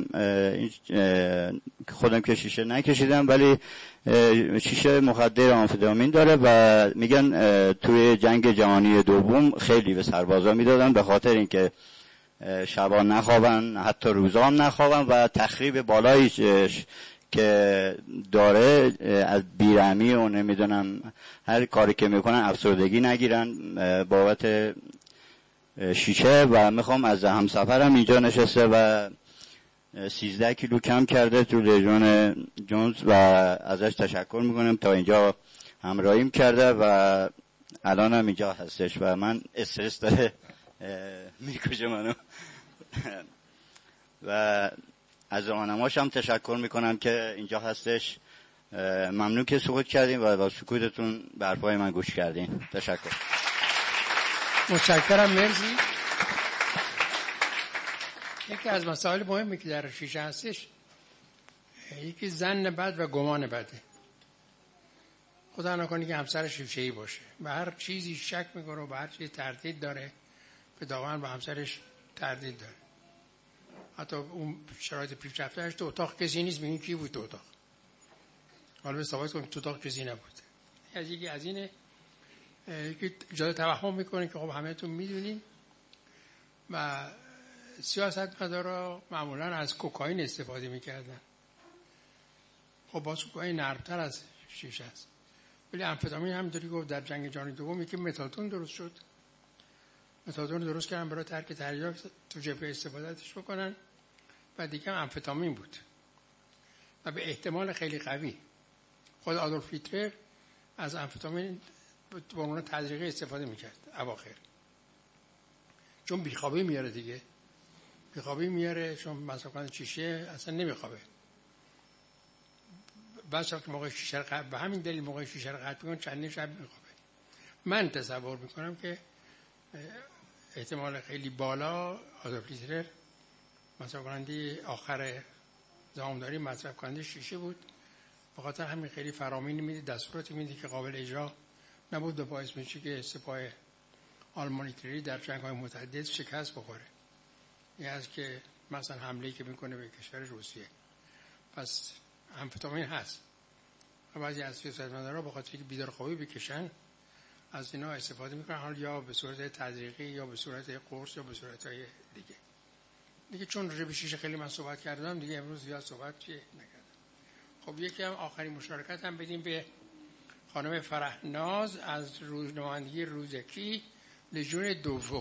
خودم که شیشه نکشیدم ولی شیشه مخدر آمفتامین داره و میگن توی جنگ جهانی دوم خیلی به سربازا میدادن به خاطر اینکه شبا نخوابن حتی روزا هم نخوابن و تخریب بالایی که داره از بیرحمی و نمیدونم هر کاری که میکنن افسردگی نگیرن بابت شیشه. و میخوام از همسفرم اینجا نشسته و سیزده کیلو کم کرده تو لژیون جونز و ازش تشکر میکنم تا اینجا همراهیم کرده و الان هم اینجا هستش و من استرس داره میکشه منو و از راهنماش هم تشکر میکنم که اینجا هستش. ممنون که سکوت کردین و با سکوتتون به حرفای من گوش کردین. تشکر. متشکرم، مرسی. یکی از مسائل مهمی که در شیشه هستش یکی ظن بد و گمان بده. خدا نکنه که همسر شیشه‌ای باشه و هر چیزی شک میکنه و به هر چیزی تردید داره، به داغن با همسرش تردید داره. حتی اون شرایط پیشرفته‌اش تو اتاق کسی نیست، میگن کی بود تو اتاق، حالا به ثابت کنیم تو اتاق کسی نبود. از یکی از اینه که ایجاد توهم میکنه که خب همه‌تون میدونین و سیاستمدارا معمولا از کوکائین استفاده میکردن. خب باز کوکائین نرمتر از شیشه است، ولی آمفتامین همونطوری گفت در جنگ جهانی دوم یکی متادون درست شد. متادون درست کردن برای ترک تریاک تو جبهه استفادهش بکنن و دیگه آمفتامین بود و به احتمال خیلی قوی خود آدولف هیتلر از آمفتامین به عنوان تزریقی استفاده میکرد اواخر، چون بیخوابی میاره دیگه، بیخوابی میاره چون مصرف کنن شیشه اصلا نمیخوابه. بعض وقت موقع شیشه قطع به همین دلیل موقع شیشه قطع میکنن چندین شب میخوابه. من تصور میکنم که احتمال خیلی بالا آدولف هیتلر مصرف کننده آخر زمامداری مصرف کننده شیشه بود، به خاطر همین خیلی فرامین میده، دستوراتی میده که قابل اجرا نبود و باعث میشه که سپاه آلمان هیتلری در جنگ‌های متعدد شکست بخوره. این از که مثلا حمله که میکنه به کشور روسیه. پس آمفتامین هست و بعضی از سیاستمدارا به خاطر که بیدارخوابی بکشن از اینا استفاده میکنن، حالا یا به صورت تزریقی یا به صورت قرص یا به صورت‌های دیگه. دیگه چون راجع به شیشه خیلی من صحبت کردم دیگه امروز زیاد صحبت چی نکردم. خب یکی هم آخرین مشارکت هم بدیم به خانم فرحناز از روزنامه‌نگاری روزکی لژیون دوم.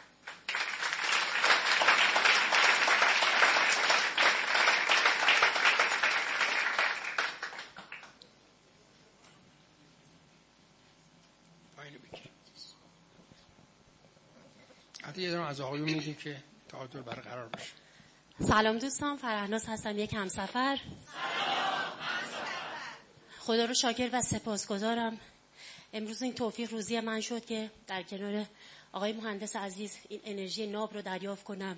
پایین بگیر. حتی یه دارم از آقایون میگیم که تعادل برقرار بشه. سلام دوستان، فرحناز هستم، یک همسفر. خدا رو شاکر و سپاسگزارم. امروز این توفیق روزی من شد که در کنار آقای مهندس عزیز این انرژی ناب رو دریافت کنم.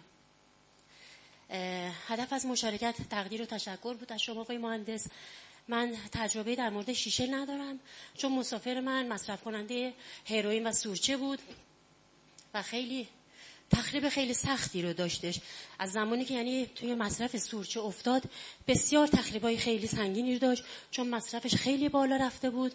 هدف از مشارکت تقدیر و تشکر بود از شما آقای مهندس. من تجربه در مورد شیشه ندارم چون مسافر من مصرف کننده هروئین و سورچه بود و خیلی تخریب خیلی سختی رو داشتش. از زمانی که یعنی توی مصرف سورچه افتاد بسیار تخریبای خیلی سنگینی رو داشت چون مصرفش خیلی بالا رفته بود.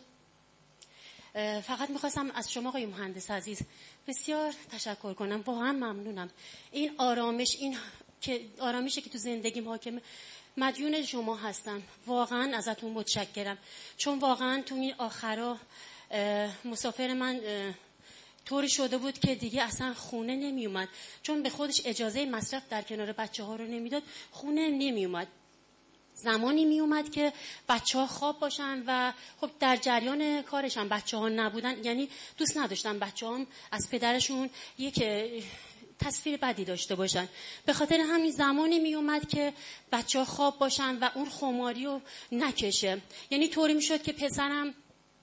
فقط میخواستم از شما آقای مهندس عزیز بسیار تشکر کنم، واقعا ممنونم. این آرامش، این که آرامشی که تو زندگیم حاکمه مدیون شما هستم، واقعا ازتون متشکرم. چون واقعا تو این آخرا مسافر من طوری شده بود که دیگه اصلا خونه نمی اومد، چون به خودش اجازه مصرف در کنار بچه ها رو نمیداد، خونه نمی اومد. زمانی می اومد که بچه ها خواب باشن و خب در جریان کارشن بچه ها نبودن، یعنی دوست نداشتن بچه هم از پدرشون یک تصویر بدی داشته باشن. به خاطر همین زمانی می اومد که بچه ها خواب باشن و اون خماری رو نکشه. یعنی طوری می شد که پسرم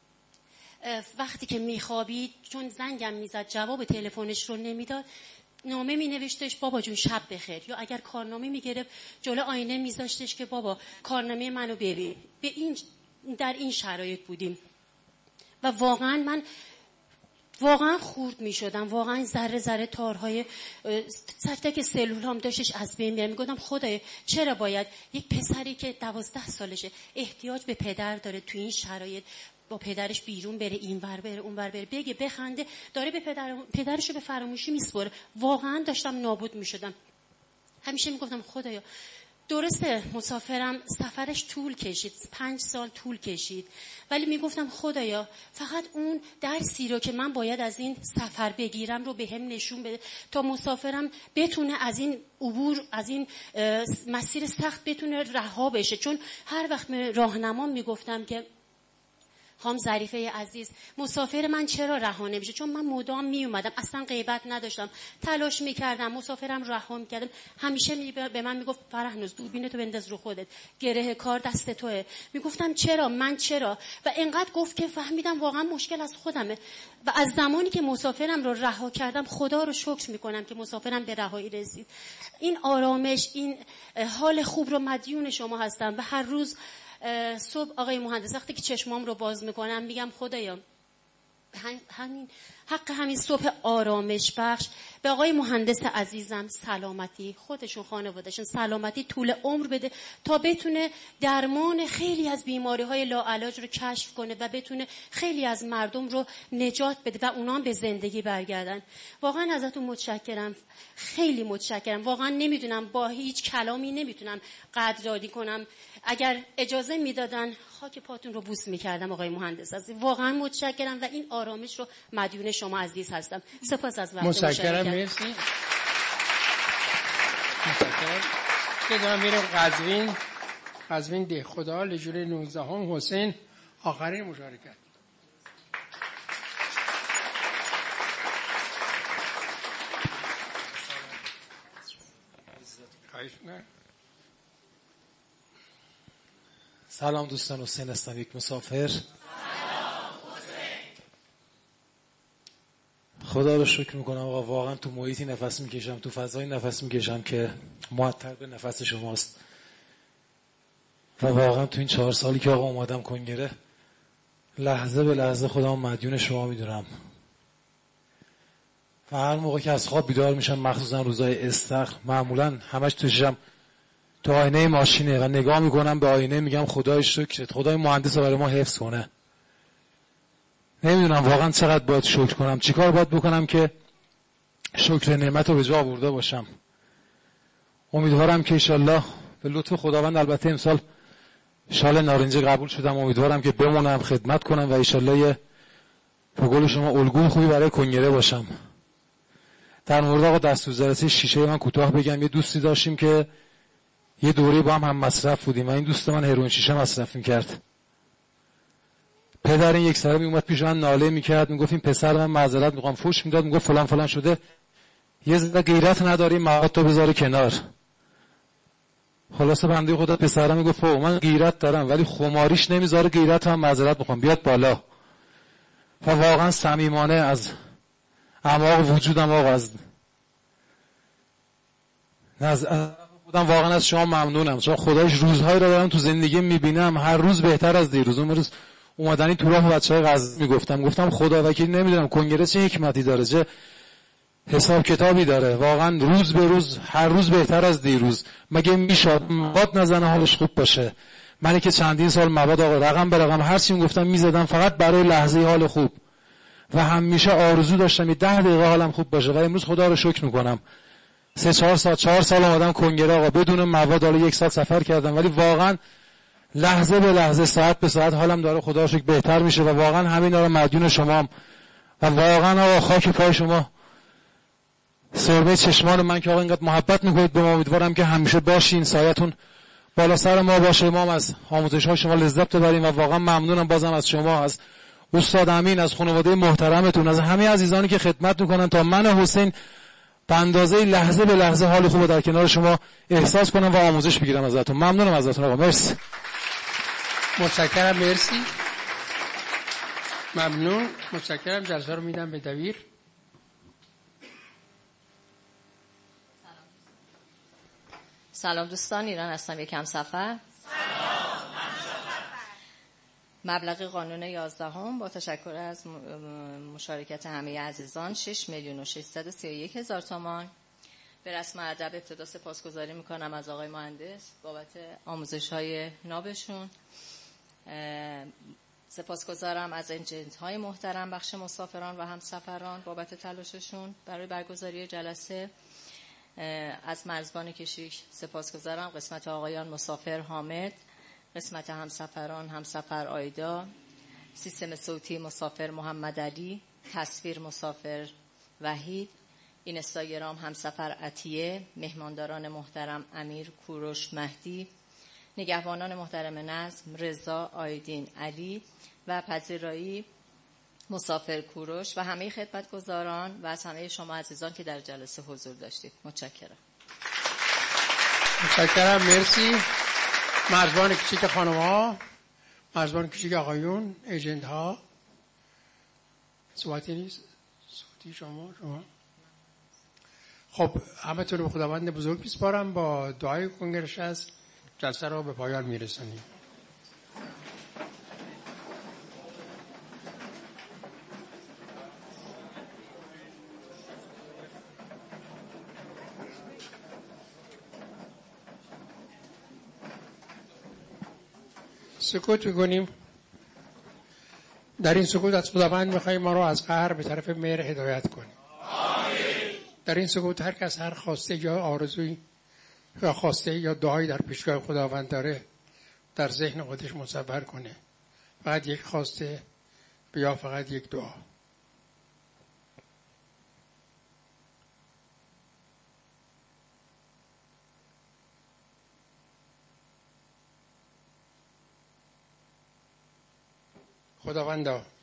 وقتی که میخوابید چون زنگم میزد جواب تلفنش رو نمیداد، نامه می نوشتش بابا جون شب بخیر، یا اگر کارنامه میگرفت جلو آینه میذاشتش که بابا کارنامه منو ببین. به این در این شرایط بودیم و واقعا من واقعا خورد می شدم، واقعا ذره ذره تارهای سرته که سلول هم داشتش از بین میرم. میگفتم خدایا چرا باید یک پسری که دوازده سالشه احتیاج به پدر داره تو این شرایط با پدرش بیرون بره، این ور بره اون ور بره، بگه بخنده، داره به پدر پدرشو به فراموشی میسپره. واقعا داشتم نابود میشدم. همیشه میگفتم خدایا درسته مسافرم سفرش طول کشید، پنج سال طول کشید، ولی میگفتم خدایا فقط اون درسی رو که من باید از این سفر بگیرم رو به هم نشون بده تا مسافرم بتونه از این عبور، از این مسیر سخت بتونه رها بشه. چون هر وقت راهنما میگفتم که خانم ظریفه عزیز مسافر من چرا رها نمیشه، چون من مدام می اومدم، اصلا غیبت نداشتم، تلاش میکردم مسافرم رها میکردم. همیشه به من میگفت فرحناز دوربینتو بنداز رو خودت، گره کار دست توئه. میگفتم چرا من چرا، و اینقدر گفت که فهمیدم واقعا مشکل از خودمه. و از زمانی که مسافرم رو رها کردم خدا رو شکر میکنم که مسافرم به رهایی رسید. این آرامش، این حال خوب رو مدیون شما هستم و هر روز صبح آقای مهندس وقتی که چشمام رو باز میکنم میگم خدایا همین حق همین صبح آرامش بخش به آقای مهندس عزیزم سلامتی، خودشون خانوادهشون سلامتی، طول عمر بده تا بتونه درمان خیلی از بیماری‌های لاعلاج رو کشف کنه و بتونه خیلی از مردم رو نجات بده و اونا هم به زندگی برگردن. واقعا ازتون متشکرم، خیلی متشکرم. واقعا نمیدونم، با هیچ کلامی نمیتونم قدردانی کنم. اگر اجازه میدادن خاک پاتون رو بوس میکردم آقای مهندس عزیز. واقعا متشکرم و این آرامش رو مدیون شما عزیز هستم. سپاس از وقت متشکرم. مرسی. متشکرم. که دارم میرم قزوین، قزوین ده خدا لژیون نوزدهم حسین، آخرین مشارکت. سلام دوستان، حسین هستم، یک مسافر. خدا رو شکر میکنم آقا، واقعا تو محیطی نفس میکشم، تو فضایی نفس میکشم که معطر به نفس شماست و واقعا تو این چهار سالی که آقا اومدم کنگره لحظه به لحظه خودم مدیون شما میدونم و هر موقع که از خواب بیدار میشم، مخصوصا روزای استخر، معمولا همش تو ششم تو آینه ماشینه و نگاه میکنم به آینه، میگم خدای شکرت، خدای مهندس رو برای ما حفظ کنه. نمیدونم واقعا چقدر باید شکر کنم، چیکار باید بکنم که شکر نعمت رو به جا آورده باشم. امیدوارم که انشالله به لطف خداوند، البته امسال شال نارنجی قبول شدم، امیدوارم که بمونم خدمت کنم و انشالله یه به قول شما الگوی خوبی برای کنگره باشم. در مورد آقا دستورالجلسه شیشه من کوتاه بگم. یه دوستی داشتیم که یه دوره با هم هم مصرف بودیم و این دوست من هروئین شیشه مصرف میکرد. پدر این یک سره می اومد پیش من ناله میکرد، میگفت این پسر من معذرت میخوام، فوش میداد، میگفت فلان فلان شده، یه ذره غیرت نداری مواد تو بذاره کنار. خلاصه بنده خدا پسرم میگفت من غیرت دارم ولی خماریش نمیذاره غیرت هم، معذرت میخوام بیاد بالا. و واقعا صمیمانه از اعماق وجودم آقا، از از خودم واقعا از شما ممنونم، چون خدایش روزهایی رو دارم تو زندگی میبینم هر روز بهتر از دیروز. اون روز اومدنی تو راه بچهای غزه میگفتم، گفتم خدا وکیل نمیدونم کنگره چه حکمتی داره، چه حساب کتابی داره، واقعا روز به روز هر روز بهتر از دیروز. مگه میشد مواد نزنه حالش خوب باشه؟ منی که چندین سال مواد آقا رقم به رقم هر چی میگفتم میزدم فقط برای لحظه حال خوب و همیشه آرزو داشتم یه ده دقیقه حالم خوب باشه و امروز خدا رو شکر میکنم سه چهار سال چهار سال اومدم کنگره آقا بدون مواد، حالا یک سال سفر کردم ولی واقعا لحظه به لحظه ساعت به ساعت حالم داره خدا رو شکر بهتر میشه و واقعا همین رو مدیون شمام و واقعا آقا خاک پای شما، سرمه چشمان من که آقا اینقدر محبت میکنید به ما، امیدوارم که همیشه باشین، سایتون بالا سر ما باشه، ما هم از آموزش های شما لذت ببریم و واقعا ممنونم بازم از شما، از استاد امین، از خانواده محترمتون، از همه عزیزانی که خدمت میکنن تا من حسین به اندازه لحظه به لحظه حال خوب در کنار شما احساس کنم و آموزش بگیرم ازتون. ممنونم ازتون آقا، مرسی. متشکرم، مرسی، ممنون، متشکرم. جلسه رو میدم به دبیر. سلام دوستان، ایران هستم، یک همسفر. مبلغ قانون یازدهم با تشکر از مشارکت همه عزیزان شش میلیون و ششصد و سی و یک هزار تومان. به رسم ادب ابتدا سپاسگزاری میکنم از آقای مهندس بابت آموزش های نابشون. سپاسگزارم از ایجنت های محترم بخش مسافران و همسفران بابت تلاششون برای برگزاری جلسه. از مرزبان کشیک سپاسگزارم، قسمت آقایان مسافر حامد، قسمت همسفران همسفر آیدا، سیستم صوتی مسافر محمد علی، تصویر مسافر وحید، اینستاگرام همسفر عطیه، مهمانداران محترم امیر، کوروش، مهدی، نگهبانان محترم نظم رضا، آیدین، علی و پذیرایی مسافر کوروش و همه خدمتگزاران و از همه شما عزیزان که در جلسه حضور داشتید. متشکرم. متشکرم، مرسی. مرزبان کشیک خانم ها، مرزبان کشیک آقایون، ایجنت ها، صحبتی نیست؟ صحبتی شما شما خب همه تون به خداوند بزرگ میسپارم. با دعای کنگرش از جلسه رو به پایان میرسونیم. سکوت میکنیم. در این سکوت از خداوند میخواییم ما رو از قهر به طرف مهر هدایت کنیم. آمین. در این سکوت هر کس هر خواسته یا آرزویی یا خواسته یا دعایی در پیشگاه خداوند داره در ذهن خودش مصور کنه. فقط یک خواسته یا فقط یک دعا. خداوندا